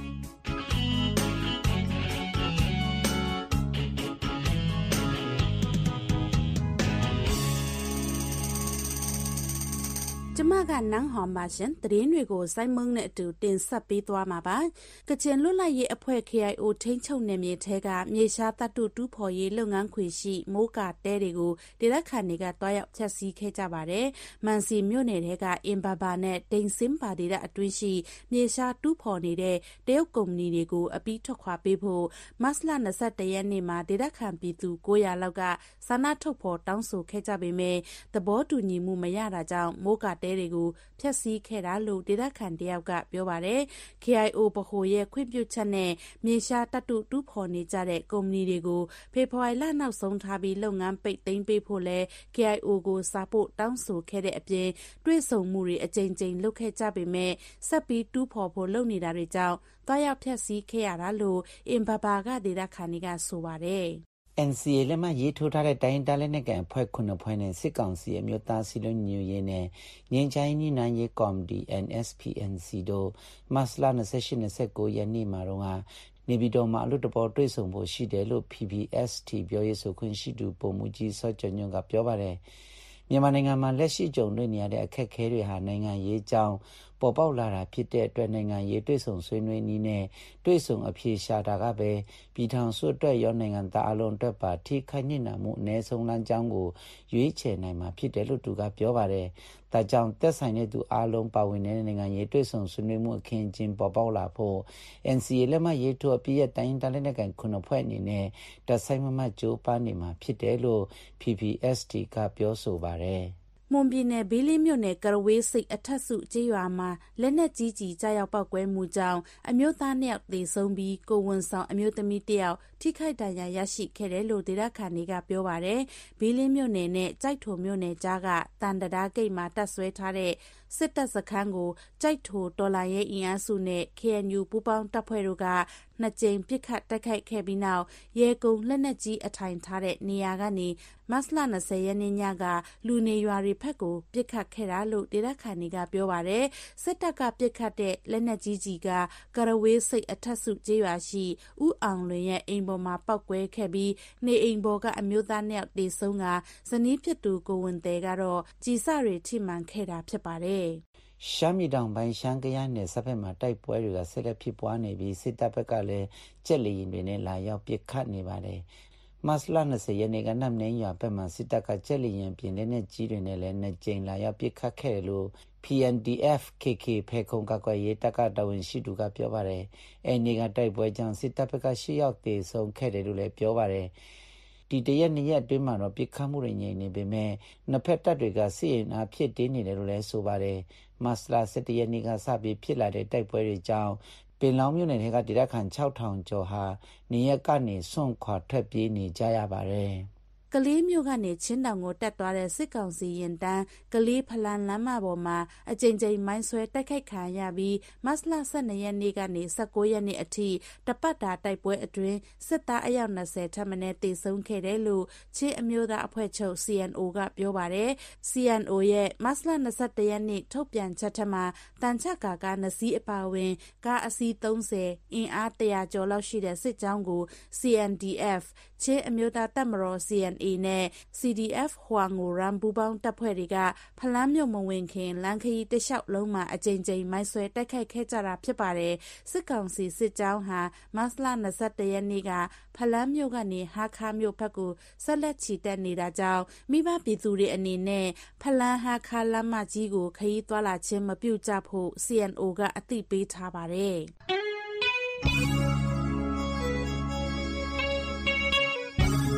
ကျမကနန်းဟော်ပါရှင်သတင်းတွေကိုစိုင်းမုံနဲ့အတူတင်ဆက်ပေးသွားမှာပါကချင်လွတ်လပ်ရေးအဖွဲ့ K I O ထိန်းချုပ်နယ်မြေထဲကမြေရှားတပ်တုတူးဖော်ရေးလုပ်ငန်းခွင်ရှိမိုးကတဲတွေကိုဒေသခံတွေကတွားရောက်ဖျက်ဆီးခဲ့ကြပါတယ်မန်စီမြို့နယ်ထဲကအင်ဘာဘာနဲ့ဒိန်စင်ပါဒေသအတွင်းရှိမြေရှားတူးဖော်နေတဲ့တရုတ်ကုမ္ပဏီတွေကိုအပြီးထွက်ခွာပေးဖို့မတ်လ၂၁ရက်နေ့မှာဒေသခံပြည်သူ၉၀၀လောက်ကဆန္ဒထုတ်ဖော်တောင်းဆိုခဲ့ကြပေမဲ့သဘောတူညီမှုမရတာကြောင့်မိုးကတဲတွေကိုဖျက်ဆီးခဲ့တာလို့ဒေသခံတယောက်ကပြောပါတယ် K I O ဗဟိုရဲ့ခွင့်ပြုချက်နဲ့မြေရှားတပ်တုတူးဖော်နေကြတဲ့ကုမ္ပဏီတွေကိုဖေဖော်ဝါရီလနောက်ဆုံးထားပြီးလုပ်ငန်းပိတ်သိမ်းပေးဖို့လဲ K I O ကိုစာပို့တောင်းဆိုခဲ့တဲ့အပြင်တွေ့ဆုံမှုတွေအကြိမ်ကြိမ်လုပ်ခဲ့ကြပေမဲ့ဆက်ပြီးတူးဖော်ဖို့လုပ်နေတာတွေကြောင့်တွားရောက်ဖျက်ဆီးခဲ့ရတာလို့အင်ဘာဘာကဒေသခံတွေကဆိုပါတယ် N C A လက်မှတ်ရေးထိုးထားတဲ့တိုင်းတားလက်နက်ကန်အဖွဲ့ခုနှစ်ဖွဲ့နဲ့စစ်ကောင်စီအမျိုးသားစီလုံးညူရေးနဲ့ငင်းချိုင်းနီနိုင်ရေးကော်မတီ N S P N C တို့မတ်လ၂၈ ၂၉ရက်နေ့မှာတော့နေပြည်တော်မှာအလို့တပေါ်တွေ့ဆုံဖို့ရှိတယ်လို့ P P S T ပြောရေးဆိုခွင့်ရှိသူပုံမှုကြီးစောကျော်ညွန့်ကပြောပါတယ်မြန်မာနိုင်ငံမှာလက်ရှိကြုံတွေ့နေရတဲ့အခက်အခဲတွေဟာနိုင်ငံရေးကြောင်းပေါ်ပေါက်လာတာဖြစ်တဲ့အတွက်နိုင်ငံရေးတွေ့ဆုံဆွေးနွေးနည်းနဲ့တွေ့ဆုံအဖြေရှာတာကပဲပြည်ထောင်စုအတွက်ရောနိုင်ငံသားအလုံးအတွက်ပါထိခိုက်နေတာမှုအ ਨੇ ဆုံးလမ်းကြောင်းကိုရွေးချယ်နိုင်မှာဖြစ်တယ်လို့သူကပြောပါတယ်။ဒါကြောင့်သက်ဆိုင်တဲ့သူအလုံးပါဝင်တဲ့နိုင်ငံရေးတွေ့ဆုံဆွေးနွေးမှုအခင်းအကျင်းပေါ်ပေါက်လာဖို့ N C A လက်မှတ်ရေးထိုးအပြည့်ရဲ့တိုင်းတားလက်နက်ကန်ခုနှစ်ဖွဲ့အနေနဲ့တဆိုင်မမကြိုးပမ်းနေမှာဖြစ်တယ်လို့ P P S T ကပြောဆိုပါတယ်။မွန်ပြည်နယ်ဘေးလင်းမြို့နယ်ကရဝေးစိတ်အထက်စုကျေးရွာမှာလက်နက်ကြီးကြီးကြားရောက်ပောက်ကွဲမှုကြောင့်အမျိုးသားနှစ်ယောက်သေဆုံးပြီးကိုဝန်ဆောင်အမျိုးသမီးတစ်ယောက်ထိခိုက်ဒဏ်ရာရရှိခဲ့တယ်လို့ဒေသခံတွေကပြောပါတယ်။ဘေးလင်းမြို့နယ်နဲ့ကြိုက်ထုံမြို့နယ်ကြားကတန်တရာဂိတ်မှာတပ်ဆွဲထားတဲ့စစ်တပ်စခန်းကိုကြိုက်ထုတော်လိုင်းရဲ့အင်အားစုနဲ့ K N U ပူးပေါင်းတပ်ဖွဲ့တို့ကနှစ်ကြိမ်ပစ်ခတ်တိုက်ခိုက်ခဲ့ပြီးနောက်ရဲကုံလက်နက်ကြီးအထိုင်ထားတဲ့နေရာကနေမတ်လ၂၀ရက်နေ့ညကလူနေရွာတွေဖက်ကိုပစ်ခတ်ခဲ့တာလို့ဒေသခံတွေကပြောပါတယ်စစ်တပ်ကပစ်ခတ်တဲ့လက်နက်ကြီးကြီးကကရဝေးစိတ်အထက်စုကျေးရွာရှိဦးအောင်လွင်ရဲ့အိမ်ပေါ်မှာပောက်ကွဲခဲ့ပြီးနေအိမ်ပေါ်ကအမျိုးသားနှစ်ယောက်တေဆုံးကဇနီးဖြစ်သူကိုဝန်တဲကတော့ကြီးစတွေထိမှန်ခဲ့တာဖြစ်ပါတယ်ရှမ်းပြည်တောင်ပိုင်းရှမ်းကယားနယ်စပ်ဘက်မှာတိုက်ပွဲတွေကဆက်လက်ဖြစ်ပွားနေပြီးစစ်တပ်ဘက်ကလည်းကြက်လီရင်တွေနဲ့လာရောက်ပစ်ခတ်နေပါတယ်မတ်လ၂၀ရက်နေ့ကနမ်နင်းရွာဘက်မှာစစ်တပ်ကကြက်လီရင်ပြင်တဲ့ကြီးတွေနဲ့လည်းနှစ်ကြိမ်လာရောက်ပစ်ခတ်ခဲ့တယ်လို့ P N D F K K ဖေခုံကကွယ်ရေးတပ်ကတာဝန်ရှိသူကပြောပါတယ်အဲနေ့ကတိုက်ပွဲကြောင့်စစ်တပ်ဘက်ကရှစ်ယောက်သေဆုံးခဲ့တယ်လို့လည်းပြောပါတယ်ဒီတရက်နှစ်ရက်အတွင်းမှာတော့ပြစ်ခတ်မှုတွေငြိမ်နေပေမဲ့နှစ်ဖက်တပ်တွေကစစ်ရင်အားဖြစ်တင်းနေတယ်လို့လည်းဆိုပါတယ်မတ်လ၁၁ရက်နေ့ကစပြီးဖြစ်လာတဲ့တိုက်ပွဲတွေကြောင့်ပင်လောင်းမြို့နယ်ထဲကဒေသခံ၆ထောင်ကျော်ဟာနေရက်ကနေစွန့်ခွာထွက်ပြေးနေကြရပါတယ်ကလေးမျိုးကနေချင်းတောင်ကိုတက်သွားတဲ့စစ်ကောင်စီရင်တန်းကလေးဖလန်လမ်းမပေါ်မှာအကြိမ်ကြိမ်မိုင်းဆွဲတိုက်ခိုက်ခံရပြီးမတ်လ၁၂ရက်နေ့ကနေ၁၉ရက်နေ့အထိတပတ်တာတိုက်ပွဲအတွင်းစစ်သားအယောက်၂၀ထပ်မံတေဆုံးခဲ့တယ်လို့ချင်းအမျိုးသားအဖွဲ့ချုပ် C N O ကပြောပါတယ် C N O ရဲ့မတ်လ၂၁ရက်နေ့ထုတ်ပြန်ချက်ထမှာတန်ချကာကနစီအပါဝင်ကားအစီး၃၀အင်အား၁၀၀ကျော်လောက်ရှိတဲ့စစ်ကြောင်းကို C N D F ချင်းအမျိုးသားတပ်မတော် C N A နဲ့ C D F ဟွာငိုရမ်ပူပေါင်းတပ်ဖွဲ့တွေကဖလန်းမြို့မဝင်ခင်လမ်းခရီးတစ်လျှောက်လုံးမှာအကြိမ်ကြိမ်မိုင်းဆွဲတိုက်ခိုက်ခဲ့ကြတာဖြစ်ပါတယ်စစ်ကောင်စီစစ်ကြောင်းဟာမတ်လ၂၁ရက်နေ့ကဖလန်းမြို့ကနေဟာခါမြို့ဘက်ကိုဆက်လက်ချီတက်နေတာကြောင့်မိဘပြည်သူတွေအနေနဲ့ဖလန်းဟာခါလမ်းမကြီးကိုခရီးသွားလာခြင်းမပြုကြဖို့ C N O ကအသိပေးထားပါတယ်ခ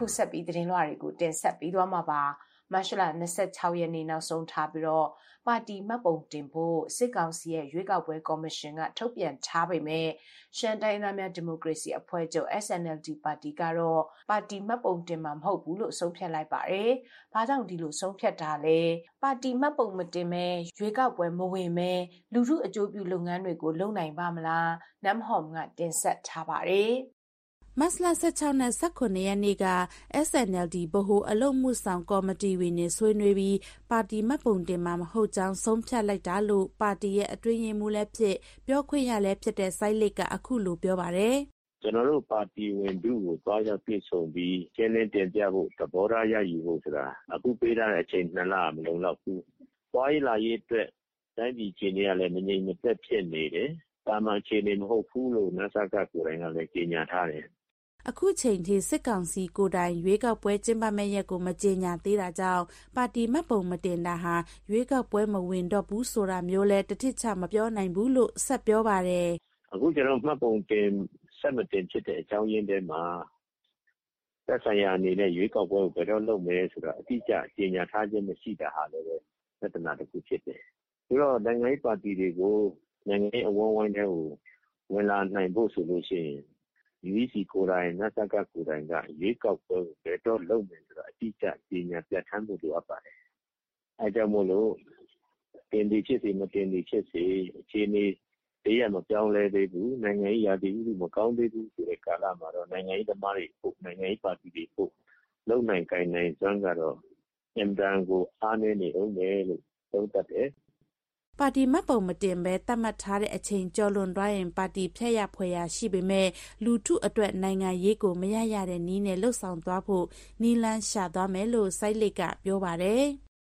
အခုဆက်ပြီးသတင်းလွှာတွေကိုတင်ဆက်ပေးသွားမှာပါမတ်လ၂၆ရက်နေ့နောက်ဆုံးထားပြီးတော့ပါတီမှတ်ပုံတင်ဖို့စစ်ကောင်စီရဲ့ရွေးကောက်ပွဲကော်မရှင်ကထုတ်ပြန်ထားပေမဲ့ရှမ်းတိုင်းသားများဒီမိုကရေစီအဖွဲ့ချုပ် S N L D ပါတီကတော့ပါတီမှတ်ပုံတင်မှာမဟုတ်ဘူးလို့ဆုံးဖြတ်လိုက်ပါတယ်။ဘာကြောင့်ဒီလိုဆုံးဖြတ်တာလဲ။ပါတီမှတ်ပုံမတင်မဲ့ရွေးကောက်ပွဲမဝင်မဲ့လူထုအကျိုးပြုလုပ်ငန်းတွေကိုလုပ်နိုင်ပါမလား။နမ်ဟောမ်ကတင်ဆက်ထားပါတယ်။မတ်လ၁၆နဲ့၁၇ရက်နေ့က S N L D ဗဟိုအလုပ်မှုဆောင်ကော်မတီဝင်တွေဆွေးနွေးပြီးပါတီမှတ်ပုံတင်မှာမဟုတ်ကြောင်းဆုံးဖြတ်လိုက်တာလို့ပါတီရဲ့အတွင်းရေးမှူးလည်းဖြစ်ပြောခွင့်ရလည်းဖြစ်တဲ့စိုင်းလစ်ကအခုလိုပြောပါတယ်။ကျွန်တော်တို့ပါတီဝင်သူကိုသွားရောက်ပြည့်စုံပြီးကျင်းလင်းတင်ပြဖို့သဘောထားရယူဖို့ဆိုတာအခုပေးထားတဲ့အချိန်နှစ်လမလုံလောက်ဘူး။သွားရေးလာရေးအတွက်တိုင်းပြည်ခြေနေရလည်းမငြိမ်မသက်ဖြစ်နေတယ်။တာမန်ခြေနေမဟုတ်ဘူးလို့နစကကိုယ်တိုင်ကလည်းကြေညာထားတယ်။အခုချိန်ထိစစ်ကောင်စီကိုယ်တိုင်ရွေးကောက်ပွဲကျင်းပမဲ့ရက်ကိုမကြေညာသေးတာကြောင့်ပါတီမှတ်ပုံမတင်တာဟာရွေးကောက်ပွဲမဝင်တော့ဘူးဆိုတာမျိုးလဲတထစ်ချမပြောနိုင်ဘူးလို့ဆက်ပြောပါတယ်။အခုကျွန်တော်မှတ်ပုံတင်ဆက်မတင်ဖြစ်တဲ့အကြောင်းရင်းတွေမှာသက်ဆိုင်ရာအနေနဲ့ရွေးကောက်ပွဲကိုဘယ်တော့လုပ်မယ်ဆိုတာအတိအကျကြေညာထားခြင်းမရှိတာဟာလည်းပြဿနာတစ်ခုဖြစ်တယ်။ပြီးတော့နိုင်ငံရေးပါတီတွေကိုနိုင်ငံရေးအဝန်းဝိုင်းတွေကိုဝင်လာနိုင်ဖို့ဆိုလို့ရှိရင်U E C ကိုယ်တိုင်နစကကိုယ်တိုင်ကရွေးကောက်ပွဲကိုဘယ်တော့လုပ်မယ်ဆိုတာအတိအကျကြေညာပြဋ္ဌာန်းဖို့လိုအပ်ပါတယ်။အဲကြောင့်မို့လို့တင်ဒီဖြစ်စီမတင်ဒီဖြစ်စီအခြေအနေတရားမပြောင်းလဲသေးဘူးနိုင်ငံရေးရာသီဥတုမကောင်းသေးဘူးဆိုတဲ့ကာလမှာတော့နိုင်ငံရေးသမားတွေပို့နိုင်ငံရေးပါတီတွေပို့လုံနိုင်ကိုင်နိုင်စွမ်းကတော့အင်တန်ကိုအားနည်းနေအောင်လေလို့သုံးသပ်တယ်ပါတီမှတ်ပုံမတင်ဘဲသတ်မှတ်ထားတဲ့အချိန်ကျော်လွန်သွားရင်ပါတီဖျက်ရဖွယ်ရရှိပေမဲ့လူထုအတွက်နိုင်ငံရေးကိုမရရတဲ့နည်းနဲ့လှုပ်ဆောင်သွားဖို့နီလန်းရှာသွားမယ်လို့စိုက်လစ်ကပြောပါတယ်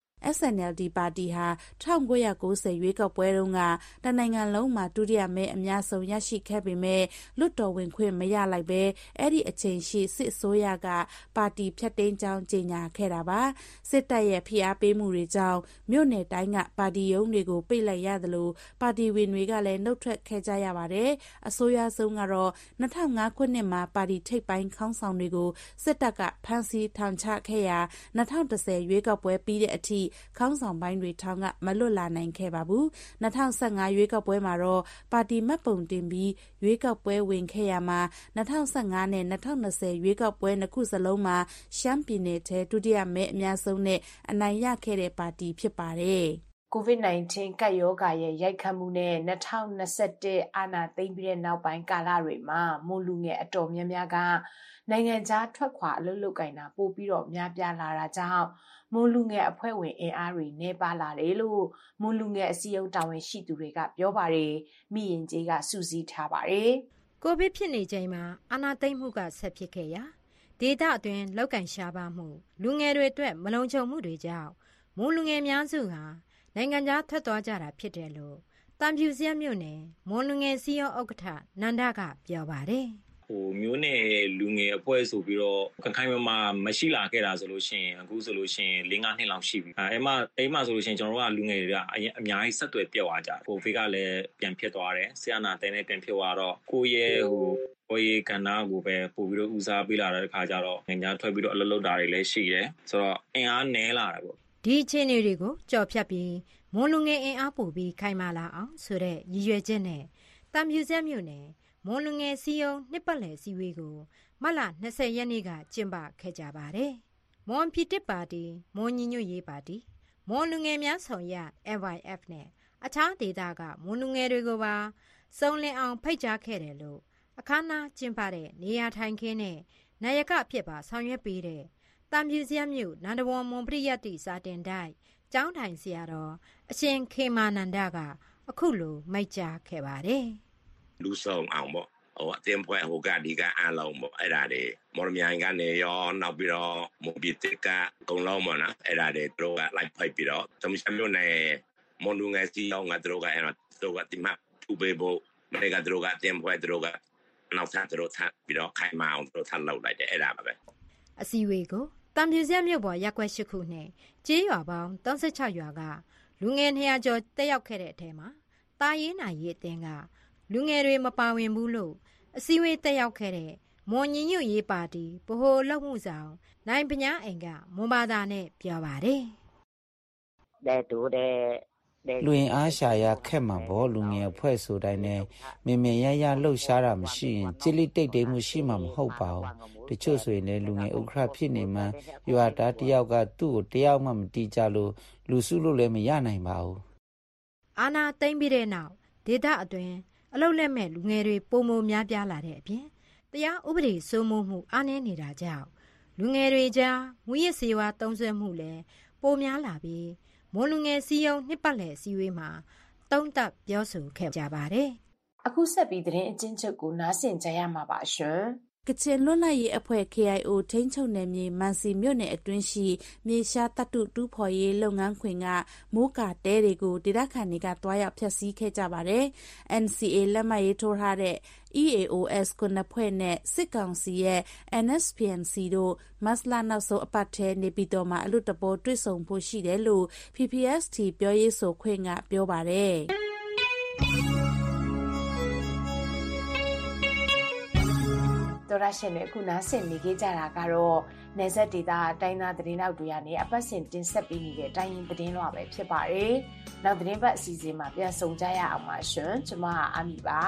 S N L D ပါတီဟာ၁၉၉၀ရွေးကောက်ပွဲတုန်းကတနိုင်ငံလုံးမှာဒုတိယမဲအများဆုံးရရှိခဲ့ပေမဲ့လွတ်တော်ဝင်ခွင့်မရလိုက်ပဲအဲ့ဒီအချိန်ရှိစစ်အစိုးရကပါတီဖျက်သိမ်းကြောင်းကြေညာခဲ့တာပါစစ်တပ်ရဲ့ဖိအားပေးမှုတွေကြောင့်မြို့နယ်တိုင်းကပါတီရုံးတွေကိုပိတ်လိုက်ရသလိုပါတီဝင်တွေကလည်းနှုတ်ထွက်ခဲ့ကြရပါတယ်အစိုးရဆုံးကတော့၂၀၀၅ခုနှစ်မှာပါတီထိပ်ပိုင်းခေါင်းဆောင်တွေကိုစစ်တပ်ကဖမ်းဆီးထောင်ချခဲ့ရာ၂၀၁၀ရွေးကောက်ပွဲပြီးတဲ့အထိခေါင်းဆောင်ပိုင်းတွေထောင်ကမလွတ်လာနိုင်ခဲ့ပါဘူး၂၀၁၅ရွေးကောက်ပွဲမှာတော့ပါတီမှတ်ပုံတင်ပြီးရွေးကောက်ပွဲဝင်ခဲ့ရမှာ၂၀၁၅နဲ့၂၀၂၀ရွေးကောက်ပွဲနှစ်ခုစလုံးမှာရှမ်းပြည်နယ်ထဲဒုတိယမဲအများဆုံးနဲ့အနိုင်ရခဲ့တဲ့ပါတီဖြစ်ပါတယ်ကိုဗစ် ၁၉ ကပ်ရောဂါရဲ့ရိုက်ခတ်မှုနဲ့၂၀၂၁အာဏာသိမ်းပြီးတဲ့နောက်ပိုင်းကာလတွေမှာမွန်လူငယ်အတော်များများကနိုင်ငံခြားထွက်ခွာအလုပ်လုပ်ကိုင်တာပို့ပြီးတော့များပြားလာတာကြောင့်မွန်လူငယ်အဖွဲ့ဝင်အင်အားတွေနှဲပါလာတယ်လို့မွန်လူငယ်အစည်းအရုံးတာဝန်ရှိသူတွေကပြောပါတယ်မိရင်ကြီးကစူးစီးထားပါတယ်ကိုဗစ်ဖြစ်နေချိန်မှာအာဏာသိမ်းမှုကဆက်ဖြစ်ခဲ့ရာဒေသအတွင်းလောက်ကင်ရှားပါမှုလူငယ်တွေအတွက်မလုံခြုံမှုတွေကြောင့်မွန်လူငယ်များစုဟာနိုင်ငံခြားထွက်သွားကြတာဖြစ်တယ်လို့တံဖြူစရမြို့နယ်မွန်လူငယ်စည်းရုံးဥက္ကဋ္ဌနန္ဒကပြောပါတယ်ဟိုမျိုးနဲ့လူငယ်အဖွဲ့ဆိုပြီးတော့ခိုင်ခိုင်မာမာမရှိလာခဲ့တာဆိုလို့ရှိရင်အခုဆိုလို့ရှိရင်၄-၅နှစ်လောက်ရှိပြီအဲမှအဲမှဆိုလို့ရှိရင်ကျွန်တော်တို့ကလူငယ်တွေကအများကြီးဆက်သွယ်ပြတ်သွားကြတယ်ဟိုဖေးကလည်းပြန်ဖြစ်သွားတယ်ဆရာနာတဲနဲ့ပြန်ဖြစ်သွားတော့ကိုရဲ့ဟိုကိုရဲ့ကဏ္ဍကိုပဲပို့ပြီးတော့ဦးစားပေးလာတဲ့ခါကျတော့ငညာထွက်ပြီးတော့အလုပ်လုပ်တာတွေလည်းရှိတယ်ဆိုတော့အင်အားနည်းလာတယ်ပေါ့ဒီအခြေအနေတွေကိုကြော်ဖြတ်ပြီးမွန်လူငယ်အင်အားပို့ပြီးခိုင်မာလာအောင်ဆိုတဲ့ရည်ရွယ်ချက်နဲ့တံဖြူစရမြို့နယ်မွန်လူငယ်စည်းရုံးနှစ်ပတ်လည်စည်းဝေးကိုမတ်လ၂၀ရက်နေ့ကကျင်းပခဲ့ကြပါတယ်။မွန်ပြည်တစ်ပါတီမွန်ညီညွတ်ရေးပါတီမွန်လူငယ်များဆောင်ရ F Y F နဲ့အခြားဒေသကမွန်လူငယ်တွေကိုပါစုံလင်အောင်ဖိတ်ကြားခဲ့တယ်လို့အခမ်းအနားကျင်းပတဲ့နေရာထိုင်ခင်းနဲ့နာယကအဖြစ်ပါဆောင်ရွက်ပေးတဲ့တံဖြူစရမြို့နန္ဒဝန်မွန်ပရိယတ်တိစာတင်တိုက်ကျောင်းထိုင်ဆရာတော်အရှင်ခေမာနန္ဒကအခုလိုမိတ်ကြားခဲ့ပါတယ်။လူဆောင်အောင်ပေါ့ဟိုအတင်းပွဲဟိုကဒီကအလုံးပေါ့အဲ့ဒါတွေမော်မြိုင်ကနေရောနောက်ပြီးတော့မွန်ပြည်တစ်ကကုံလုံးမနော်အဲ့ဒါတွေတို့ကလိုက်ဖိတ်ပြီးတော့သမီးမျိုးနဲ့မွန်လူငယ်စီအောင်ငါတို့ကအဲ့တော့တို့ကဒီမှာထူပေးဖို့မနေ့ကတို့ကအတင်းပွဲတို့ကနောက်ထပ်တို့ထပ်ပြီးတော့ခိုင်မအောင်တို့ထပ်လောက်လိုက်တယ်အဲ့ဒါပါပဲအစည်းအဝေးကိုတံဖြူစရမြို့ပေါ်ရက်ကွက်၈ခုနဲ့ကျေးရွာပေါင်း၃၆ရွာကလူငယ်၂၀၀ကျော်တက်ရောက်ခဲ့တဲ့အထက်မှာတာရေးနိုင်ရေးအသင်းကလူငယ်တွေမပါဝင်ဘူးလို့အစည်းအဝေးတက်ရောက်ခဲ့တဲ့မွန်ညီညွတ်ရေးပါတီဗဟိုလုပ်မှုဆောင်နိုင်ပညာအိမ်ကမွန်ဘာသာနဲ့ပြောပါတယ်တဲ့တူတဲ့လူရင်အားရှာရခက်မှာပေါ့လူငယ်အဖွဲ့ဆိုတိုင်းနဲ့မင်မင်ရရလှုပ်ရှားတာမရှိရင်ကြိလိတိတ်တိတ်မှုရှိမှာမဟုတ်ပါဘူးတချို့ဆိုရင်လည်းလူငယ်ဥက္ခရာဖြစ်နေမှရွာသားတယောက်ကသူ့ကိုတယောက်မှမတီးကြလို့လူစုလို့လည်းမရနိုင်ပါဘူးအာနာသိမ့်ပြီးတဲ့နောက်ဒေသအတွင်းအလုတ်လက်မဲ့လူငယ်တွေပုံမများပြားလာတဲ့အပြင်တရားဥပဒေစိုးမိုးမှုအားနည်းနေတာကြောင့်လူငယ်တွေကြားမူရစ်စေဝါသုံးစွဲမှုလည်းပိုများလာပြီးမွန်လူငယ်စည်းရုံးနှစ်ပတ်လည်အစည်းအဝေးမှာတုံ့တက်ပြောဆိုခဲ့ကြပါတယ်။အခုဆက်ပြီးသတင်းအကျဉ်းချုပ်ကိုနားဆင်ကြရမှာပါရှင်။ကချင်လွတ်လပ်ရေးအဖွဲ့ K I O ထိန်းချုပ်နယ်မြေမန်စီမြို့နယ်အတွင်းရှိမြေရှားတပ်တုတူးဖော်ရေးလုပ်ငန်းခွင်ကမိုးကာတဲတွေကိုဒေသခံတွေကတွားရောက်ဖျက်ဆီးခဲ့ကြပါတယ်။ N C A လက်မှတ်ရေးထိုးထားတဲ့ E A O S ခုနှစ်ဖွဲ့နဲ့စစ်ကောင်စီရဲ့ N S P N C တို့မတ်လနောက်ဆုံးအပတ်ထဲနေပြည်တော်မှာအလွတ်တဘောတွေ့ဆုံဖို့ရှိတယ်လို့ P P S T ပြောရေးဆိုခွင့်ကပြောပါတယ်။တော်ရရှင်တွေအခုနားဆင်နေကြကြတာကတော့နေဆက်ဒေတာတိုင်းသားသတင်းနောက်တွေကနေအပတ်စဉ်တင်ဆက်ပေးနေတဲ့တိုင်းရင်သတင်းလွှာပဲဖြစ်ပါတယ်။နောက်သတင်းပတ်အစီအစဉ်မှာပြန်ဆုံကြရအောင်ပါရှင်။ကျွန်မအာမီပါ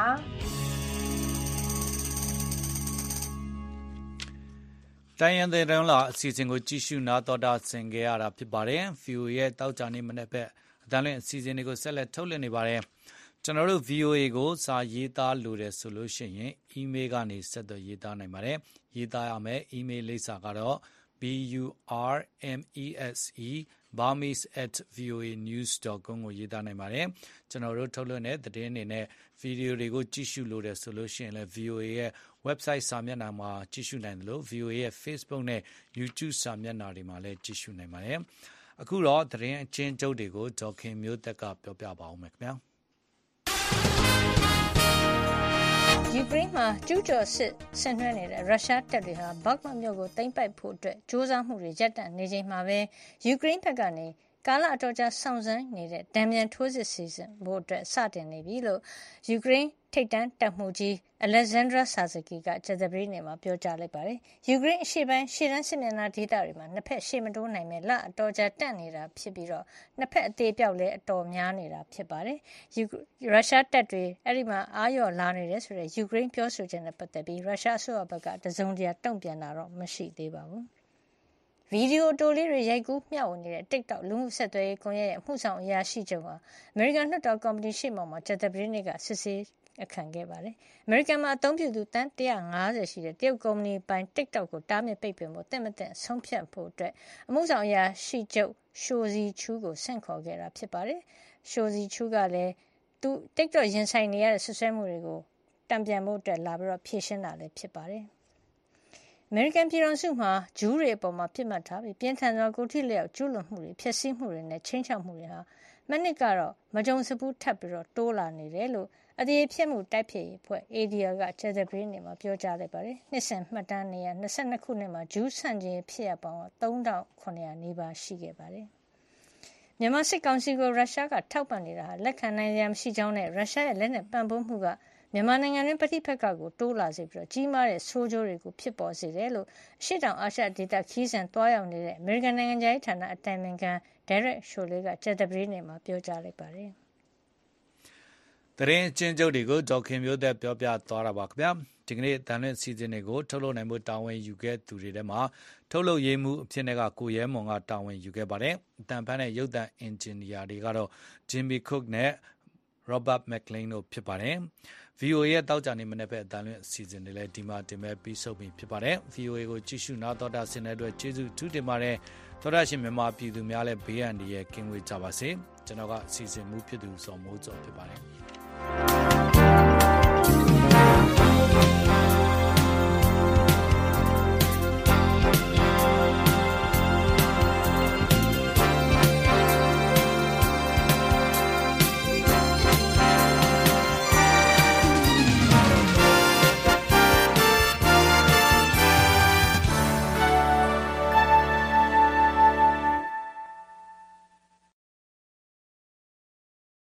။တိုင်းရင်သတင်းလွှာအစီအစဉ်ကိုကြည့်ရှုနားတော်တာဆင်ကြရတာဖြစ်ပါတယ်။ V O A ရဲ့တောက်ကြနေမနေ့ဘက်အတန်းလွင့်အစီအစဉ်တွေကိုဆက်လက်ထုတ်လွှင့်နေပါတယ်။ကျွန်တော်တို့ V O A ကိုစာရေးသားလိုတယ်ဆိုလို့ရှိရင် email ကနေဆက်သွယ်ရေးသားနိုင်ပါတယ်။ရေးသားရမယ် email လိပ်စာကတော့ b u r m e s e burmese at v o a news dot com ကိုရေးသားနိုင်ပါတယ်။ကျွန်တော်တို့ထုတ်လွှင့်တဲ့သတင်းတွေနဲ့ဗီဒီယိုတွေကိုကြည့်ရှုလိုတယ်ဆိုလို့ရှိရင်လည်း V O A ရဲ့ website စာမျက်နှာမှာကြည့်ရှုနိုင်တယ်လို့ V O A ရဲ့ Facebook နဲ့ YouTube စာမျက်နှာတွေမှာလည်းကြည့်ရှုနိုင်ပါတယ်။အခုတော့သတင်းအချင်းချုပ်တွေကိုဒေါ်ခင်မျိုးသက်ကပြောပြပါဦးမယ်ခင်ဗျာ။ယူကရိန်းမှာကျူးကျော်စစ်ဆင်နွှဲနေတဲ့ရုရှားတပ်တွေဟာဘက်မတ်မြို့ကိုသိမ်းပိုက်ဖို့အတွက်စ조사မှုတွေရပ်တန့်နေချိန်မှာပဲယူကရိန်းဘက်ကနေကာလအတော်ကြာစောင့်ဆိုင်းနေတဲ့ဒဏ်ပြန်ထိုးစစ်စီစဉ်ဖို့အတွက်စတင်နေပြီလို့ယူကရိန်းထိပ်တန်းတပ်မှုကြီး Alexandra Sazaki ကကြာသပတေးနေ့မှာပြောကြားလိုက်ပါတယ်။ယူကရိန်းအရှေ့ပိုင်းရှေ့တန်းစစ်မျက်နှာဒေသတွေမှာနှစ်ဖက်ရှေ့မတိုးနိုင်မဲ့လအတော်ကြာတန့်နေတာဖြစ်ပြီးတော့နှစ်ဖက်အသေးပြောက်လည်းအတော်များနေတာဖြစ်ပါတယ်။ယူရုရှားတပ်တွေအဲ့ဒီမှာအာရော်လာနေတယ်ဆိုတဲ့ယူကရိန်းပြောဆိုချက်နဲ့ပတ်သက်ပြီးရုရှားအစိုးရဘက်ကတစုံတရာတုံ့ပြန်တာတော့မရှိသေးပါဘူး။ဗီဒီယိုတိုလေးတွေရိုက်ကူးမျှဝေနေတဲ့ TikTok လူမှုဆက်သွယ်ရေးကွန်ရက်ရဲ့အမှုဆောင်အရာရှိချုပ်ဟာအမေရိကန်လွှတ်တော်ကော်မတီရှေ့မှောက်မှာကြာသပတေးနေ့ကစစ်ဆေးခံခဲ့ပါတယ်။အမေရိကန်မှာအသုံးပြုသူတန်းone hundred fiftyရှိတဲ့တရုတ်ကုမ္ပဏီပိုင် TikTok ကိုတားမြစ်ပိတ်ပင်ဖို့တင့်မတင့်ဆုံးဖြတ်ဖို့အတွက်အမှုဆောင်အရာရှိချုပ်ရှိုဇီချူကိုဆင့်ခေါ်ခဲ့တာဖြစ်ပါတယ်။ရှိုဇီချူကလည်းသူ TikTok ရင်ဆိုင်နေရတဲ့ဆွဆွဲမှုတွေကိုတံပြန်ဖို့အတွက်လာပြီးတော့ဖြေရှင်းတာလည်းဖြစ်ပါတယ်။အမေရိကန်ပြည်ထောင်စုမှာဂျူးတွေအပေါ်မှာပြစ်မှတ်ထားပြီးပြင်းထန်စွာကိုထိလျောက်ကျူးလွန်မှုတွေဖျက်ဆီးမှုတွေနဲ့ချင်းချောက်မှုတွေဟာမနစ်ကတော့မကြုံစဘူးထပ်ပြီးတော့တိုးလာနေတယ်လို့အသေးဖြစ်မှုတိုက်ဖျက်ရေးအဖွဲ့ A D L ကကြာသပတေးနေ့မှာပြောကြားလိုက်ပါတယ်။နှစ်စဉ်မှတ်တမ်းနေရtwenty-twoခုနှစ်မှာဂျူးဆန့်ကျင်ဖြစ်ရပေါင်းthree thousand seven hundredနီးပါးရှိခဲ့ပါတယ်။မြန်မာစစ်ကောင်စီကိုရုရှားကထောက်ပံ့နေတာဟာလက်ခံနိုင်ရမရှိကြောင်းနဲ့ရုရှားရဲ့လက်နက်ပံ့ပိုးမှုကမြန်မာနိုင်ငံတွင်ပဋိပက္ခကိုတိုးလာစေပြီးကြီးမားတဲ့ဆိုးကျိုးတွေကိုဖြစ်ပေါ်စေတယ်လို့အရှေ့တောင်အာရှဒေသခီးစဉ်တွားရောက်နေတဲ့အမေရိကန်နိုင်ငံသားဌာနအတိုင်ပင်ခံ Derek Chollet ကကြာသပတေးနေ့မှာပြောကြားလိုက်ပါတယ်။သတင်းအချင်းချုပ်တွေကိုဒေါက်ခင်မျိုးသက်ပြောပြသွားတာပါခင်ဗျာ။ဒီကနေ့တန်လွင့်စီစဉ်တွေကိုထုတ်လုပ်နိုင်မှုတာဝန်ယူခဲ့သူတွေထဲမှာထုတ်လုပ်ရေးမှုအဖြစ်နဲ့ကကိုရဲမွန်ကတာဝန်ယူခဲ့ပါတယ်။အတန်ဖန်နဲ့ရုပ်သံအင်ဂျင်နီယာတွေကတော့ Jimmy Cook နဲ့ Robert McLean တို့ဖြစ်ပါတယ်။ V O A ရဲ့တောက်ကြနေမနေ့ပဲအတန်လွင့်အစီအစဉ်တွေလည်းဒီမှာတင်မဲ့ပြီးဆုံးပြီဖြစ်ပါတယ်။ V O A ကိုကြည့်ရှုနားတော်တာဆင်တဲ့အတွက်ကျေးဇူးထူးတင်ပါတယ်။သောရရှင်မြန်မာပြည်သူများလည်းဘေးအန္တရာယ်ကင်းဝေးကြပါစေ။ကျွန်တော်ကအစီအစဉ်မူဖြစ်သူစောမိုးကျော်ဖြစ်ပါတယ်။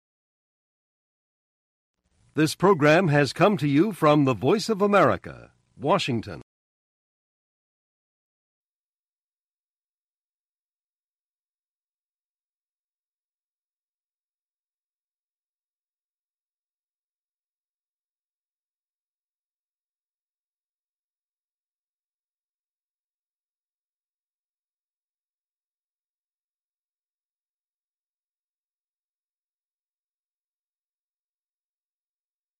This program has come to you from the Voice of America, Washington.